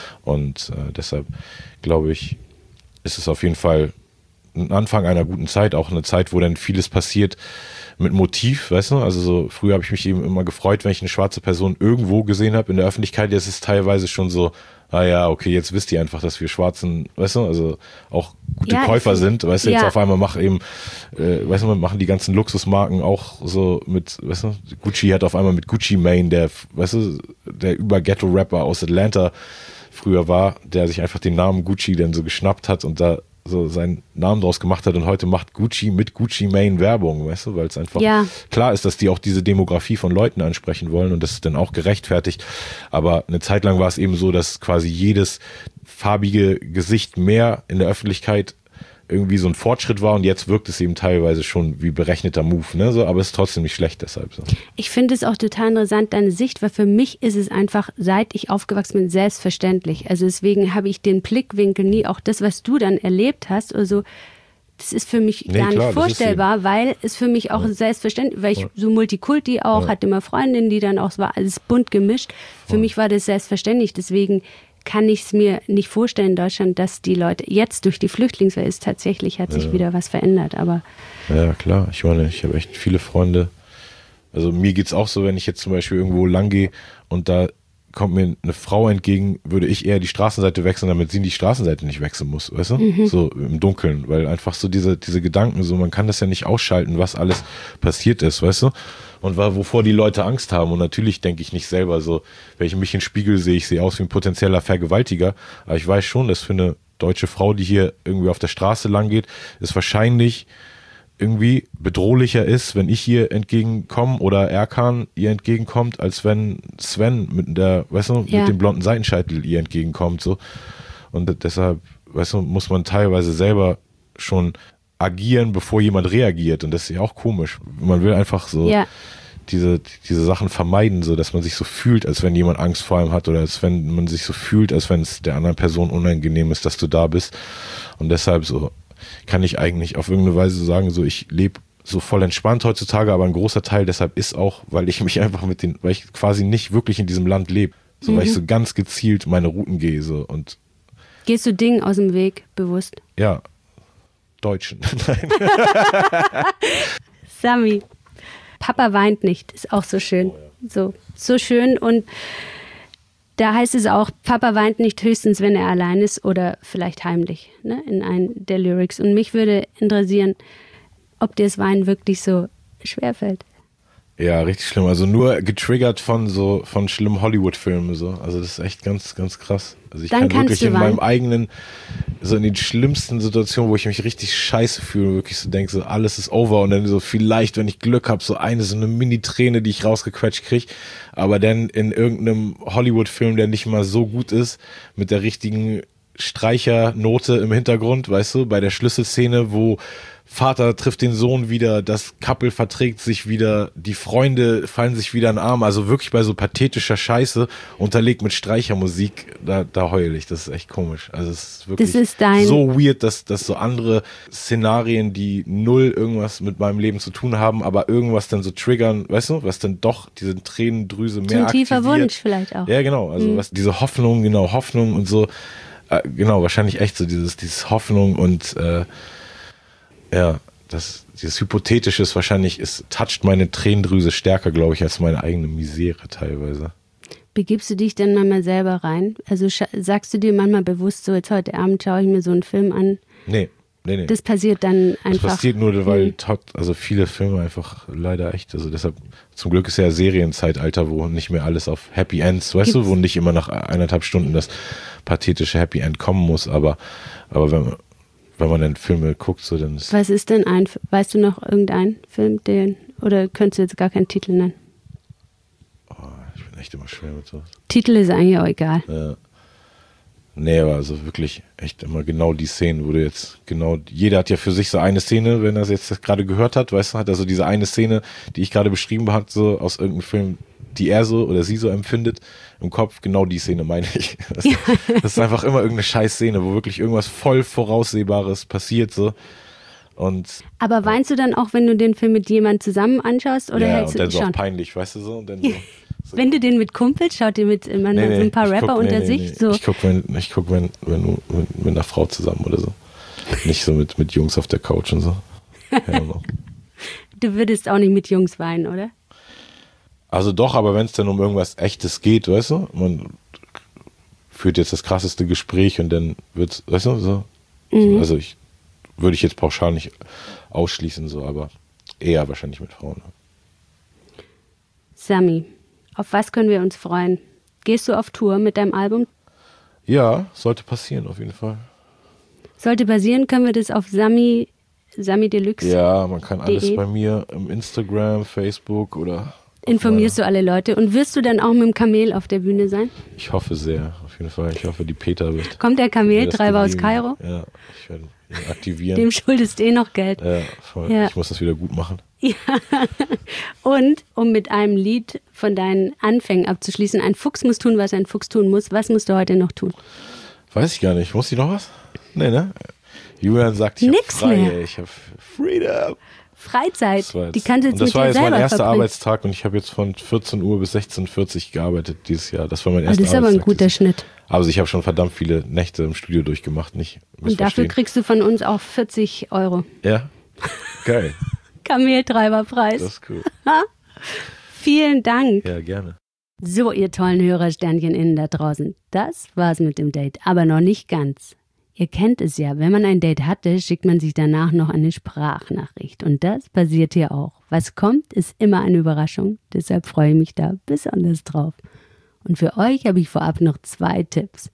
Und äh, deshalb glaube ich, ist es auf jeden Fall ein Anfang einer guten Zeit, auch eine Zeit, wo dann vieles passiert mit Motiv, weißt du? Also so früher habe ich mich eben immer gefreut, wenn ich eine schwarze Person irgendwo gesehen habe in der Öffentlichkeit. Jetzt ist es teilweise schon so, ah ja, okay, jetzt wisst ihr einfach, dass wir Schwarzen, weißt du, also auch gute ja, Käufer sind, weißt du, ja. Jetzt auf einmal machen eben, äh, weißt du, machen die ganzen Luxusmarken auch so mit, weißt du, Gucci hat auf einmal mit Gucci Mane, der, weißt du, der Über-Ghetto-Rapper aus Atlanta früher war, der sich einfach den Namen Gucci dann so geschnappt hat und da so seinen Namen draus gemacht hat und heute macht Gucci mit Gucci Mane Werbung, weißt du, weil es einfach ja. klar ist, dass die auch diese Demografie von Leuten ansprechen wollen und das ist dann auch gerechtfertigt, aber eine Zeit lang war es eben so, dass quasi jedes farbige Gesicht mehr in der Öffentlichkeit irgendwie so ein Fortschritt war und jetzt wirkt es eben teilweise schon wie berechneter Move, ne? So, aber es ist trotzdem nicht schlecht deshalb. So. Ich finde es auch total interessant, deine Sicht, weil für mich ist es einfach, seit ich aufgewachsen bin, selbstverständlich. Also deswegen habe ich den Blickwinkel nie, auch das, was du dann erlebt hast, also das ist für mich nee, gar klar, nicht vorstellbar, weil es für mich auch ja. selbstverständlich, weil ich ja. so Multikulti auch, ja. hatte immer Freundinnen, die dann auch, es war alles bunt gemischt. Für ja. mich war das selbstverständlich, deswegen kann ich es mir nicht vorstellen in Deutschland, dass die Leute jetzt durch die Flüchtlingswelle ist, tatsächlich hat sich ja. wieder was verändert. Aber ja, klar. Ich meine, ich habe echt viele Freunde. Also mir geht's auch so, wenn ich jetzt zum Beispiel irgendwo lang gehe und da kommt mir eine Frau entgegen, würde ich eher die Straßenseite wechseln, damit sie die Straßenseite nicht wechseln muss, weißt du? Mhm. So im Dunkeln, weil einfach so diese, diese Gedanken, so man kann das ja nicht ausschalten, was alles passiert ist, weißt du? Und wovor die Leute Angst haben. Und natürlich denke ich nicht selber so, wenn ich mich in den Spiegel sehe, ich sehe aus wie ein potenzieller Vergewaltiger, aber ich weiß schon, dass für eine deutsche Frau, die hier irgendwie auf der Straße lang geht, ist wahrscheinlich irgendwie bedrohlicher ist, wenn ich ihr entgegenkomme oder Erkan ihr entgegenkommt, als wenn Sven mit der, weißt du, ja. mit dem blonden Seitenscheitel ihr entgegenkommt, so. Und deshalb, weißt du, muss man teilweise selber schon agieren, bevor jemand reagiert. Und das ist ja auch komisch. Man will einfach so ja. diese, diese Sachen vermeiden, so dass man sich so fühlt, als wenn jemand Angst vor einem hat oder als wenn man sich so fühlt, als wenn es der anderen Person unangenehm ist, dass du da bist. Und deshalb so kann ich eigentlich auf irgendeine Weise sagen, so ich lebe so voll entspannt heutzutage, aber ein großer Teil deshalb ist auch, weil ich mich einfach mit den, weil ich quasi nicht wirklich in diesem Land lebe, so mhm. weil ich so ganz gezielt meine Routen gehe, so und gehst du Dingen aus dem Weg bewusst? Ja, Deutschen. Nein. Sami, Papa weint nicht, ist auch so schön, oh, ja. so so schön und da heißt es auch, Papa weint nicht höchstens, wenn er allein ist oder vielleicht heimlich, ne, in einem der Lyrics. Und mich würde interessieren, ob dir das Weinen wirklich so schwerfällt. Ja, richtig schlimm. Also nur getriggert von so von schlimmen Hollywood-Filmen so. Also das ist echt ganz, ganz krass. Also ich Dann kann wirklich in weinen. meinem eigenen, so in den schlimmsten Situationen, wo ich mich richtig scheiße fühle, wirklich so denke, so alles ist over und dann so vielleicht, wenn ich Glück habe, so eine so eine Mini-Träne, die ich rausgequetscht kriege, aber dann in irgendeinem Hollywood-Film, der nicht mal so gut ist, mit der richtigen Streichernote im Hintergrund, weißt du, bei der Schlüsselszene, wo Vater trifft den Sohn wieder, das Couple verträgt sich wieder, die Freunde fallen sich wieder in den Arm, also wirklich bei so pathetischer Scheiße, unterlegt mit Streichermusik, da, da heul ich, das ist echt komisch. Also es ist wirklich das ist dein so weird, dass, dass so andere Szenarien, die null irgendwas mit meinem Leben zu tun haben, aber irgendwas dann so triggern, weißt du, was dann doch diese Tränendrüse mehr aktiviert. So ein tiefer Wunsch vielleicht auch. Ja, genau, also mhm. was diese Hoffnung, genau, Hoffnung und so, äh, genau, wahrscheinlich echt so dieses, dieses Hoffnung und äh, ja, das, dieses Hypothetische ist wahrscheinlich, es toucht meine Tränendrüse stärker, glaube ich, als meine eigene Misere teilweise. Begibst du dich denn manchmal selber rein? Also sagst du dir manchmal bewusst so, jetzt heute Abend schaue ich mir so einen Film an? Nee, nee, nee. Das passiert dann einfach? Das passiert nur, weil hm. also viele Filme einfach leider echt, also deshalb, zum Glück ist ja Serienzeitalter, wo nicht mehr alles auf Happy Ends, weißt Gibt's? du, wo nicht immer nach eineinhalb Stunden das pathetische Happy End kommen muss, aber, aber wenn man wenn man dann Filme guckt, so dann ist. Was ist denn ein, weißt du noch irgendeinen Film, den, oder könntest du jetzt gar keinen Titel nennen? Oh, ich bin echt immer schwer mit sowas. Titel ist eigentlich auch egal. Ja. Nee, aber also wirklich echt immer genau die Szenen, wo du jetzt genau, jeder hat ja für sich so eine Szene, wenn er es jetzt gerade gehört hat, weißt du, hat also diese eine Szene, die ich gerade beschrieben habe, so aus irgendeinem Film, die er so oder sie so empfindet, im Kopf, genau die Szene meine ich. Das, ja. das ist einfach immer irgendeine Scheiß-Szene, wo wirklich irgendwas voll Voraussehbares passiert, so. Und, aber weinst du dann auch, wenn du den Film mit jemandem zusammen anschaust? Oder ja, hältst und dann du so schon? auch peinlich, weißt du so? Und dann so, so. Wenn du den mit Kumpels, schaut ihr mit immer nee, nee, so ein paar Rapper guck, unter nee, sich? Nee, nee. So. Ich gucke, wenn, ich guck, wenn, wenn du mit, mit einer Frau zusammen oder so. Nicht so mit, mit Jungs auf der Couch und so. Du würdest auch nicht mit Jungs weinen, oder? Also doch, aber wenn es dann um irgendwas Echtes geht, weißt du, man führt jetzt das krasseste Gespräch und dann wird's, weißt du, so. Mhm. Also ich würde ich jetzt pauschal nicht ausschließen, so, aber eher wahrscheinlich mit Frauen. Sami, auf was können wir uns freuen? Gehst du auf Tour mit deinem Album? Ja, sollte passieren auf jeden Fall. Sollte passieren, können wir das auf Sami, Sami Deluxe. Ja, man kann alles De. bei mir im Instagram, Facebook oder. Informierst du alle Leute und wirst du dann auch mit dem Kamel auf der Bühne sein? Ich hoffe sehr, auf jeden Fall. Ich hoffe, die Peter wird. Kommt der Kameltreiber aus Kairo? Ja, ich werde ihn aktivieren. Dem schuldest du eh noch Geld. Ja, voll. Ja. Ich muss das wieder gut machen. Ja. Und um mit einem Lied von deinen Anfängen abzuschließen, ein Fuchs muss tun, was ein Fuchs tun muss. Was musst du heute noch tun? Weiß ich gar nicht. Muss ich noch was? Nee, ne? Julian sagt, ich habe frei. Mehr. Ich habe Freedom. Freizeit, jetzt, die kannst du jetzt mit dir selber Das war jetzt mein erster verbringen. Arbeitstag und ich habe jetzt von vierzehn Uhr bis sechzehn Uhr vierzig gearbeitet dieses Jahr. Das war mein erster Arbeitstag. Das ist aber ein guter dieses. Schnitt. Also ich habe schon verdammt viele Nächte im Studio durchgemacht. Nicht und dafür kriegst du von uns auch vierzig Euro. Ja, geil. Kameltreiberpreis. Das ist cool. Vielen Dank. Ja, gerne. So, ihr tollen Hörersternchen innen da draußen. Das war's mit dem Date, aber noch nicht ganz. Ihr kennt es ja, wenn man ein Date hatte, schickt man sich danach noch eine Sprachnachricht. Und das passiert hier auch. Was kommt, ist immer eine Überraschung. Deshalb freue ich mich da besonders drauf. Und für euch habe ich vorab noch zwei Tipps.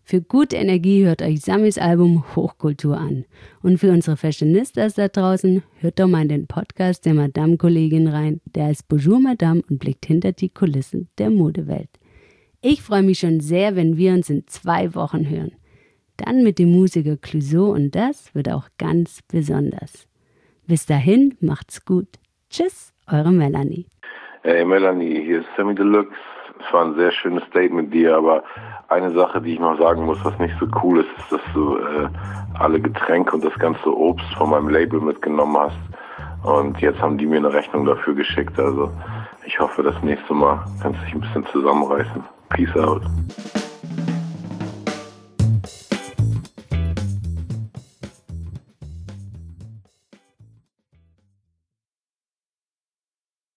Für gute Energie hört euch Samis Album Hochkultur an. Und für unsere Fashionistas da draußen, hört doch mal in den Podcast der Madame-Kollegin rein. Der heißt Bonjour Madame und blickt hinter die Kulissen der Modewelt. Ich freue mich schon sehr, wenn wir uns in zwei Wochen hören. Dann mit dem Musiker Clouseau und das wird auch ganz besonders. Bis dahin, macht's gut. Tschüss, eure Melanie. Hey Melanie, hier ist Sammy Deluxe. Es war ein sehr schönes Date mit dir, aber eine Sache, die ich noch sagen muss, was nicht so cool ist, ist, dass du äh, alle Getränke und das ganze Obst von meinem Label mitgenommen hast. Und jetzt haben die mir eine Rechnung dafür geschickt. Also ich hoffe, das nächste Mal kannst du dich ein bisschen zusammenreißen. Peace out.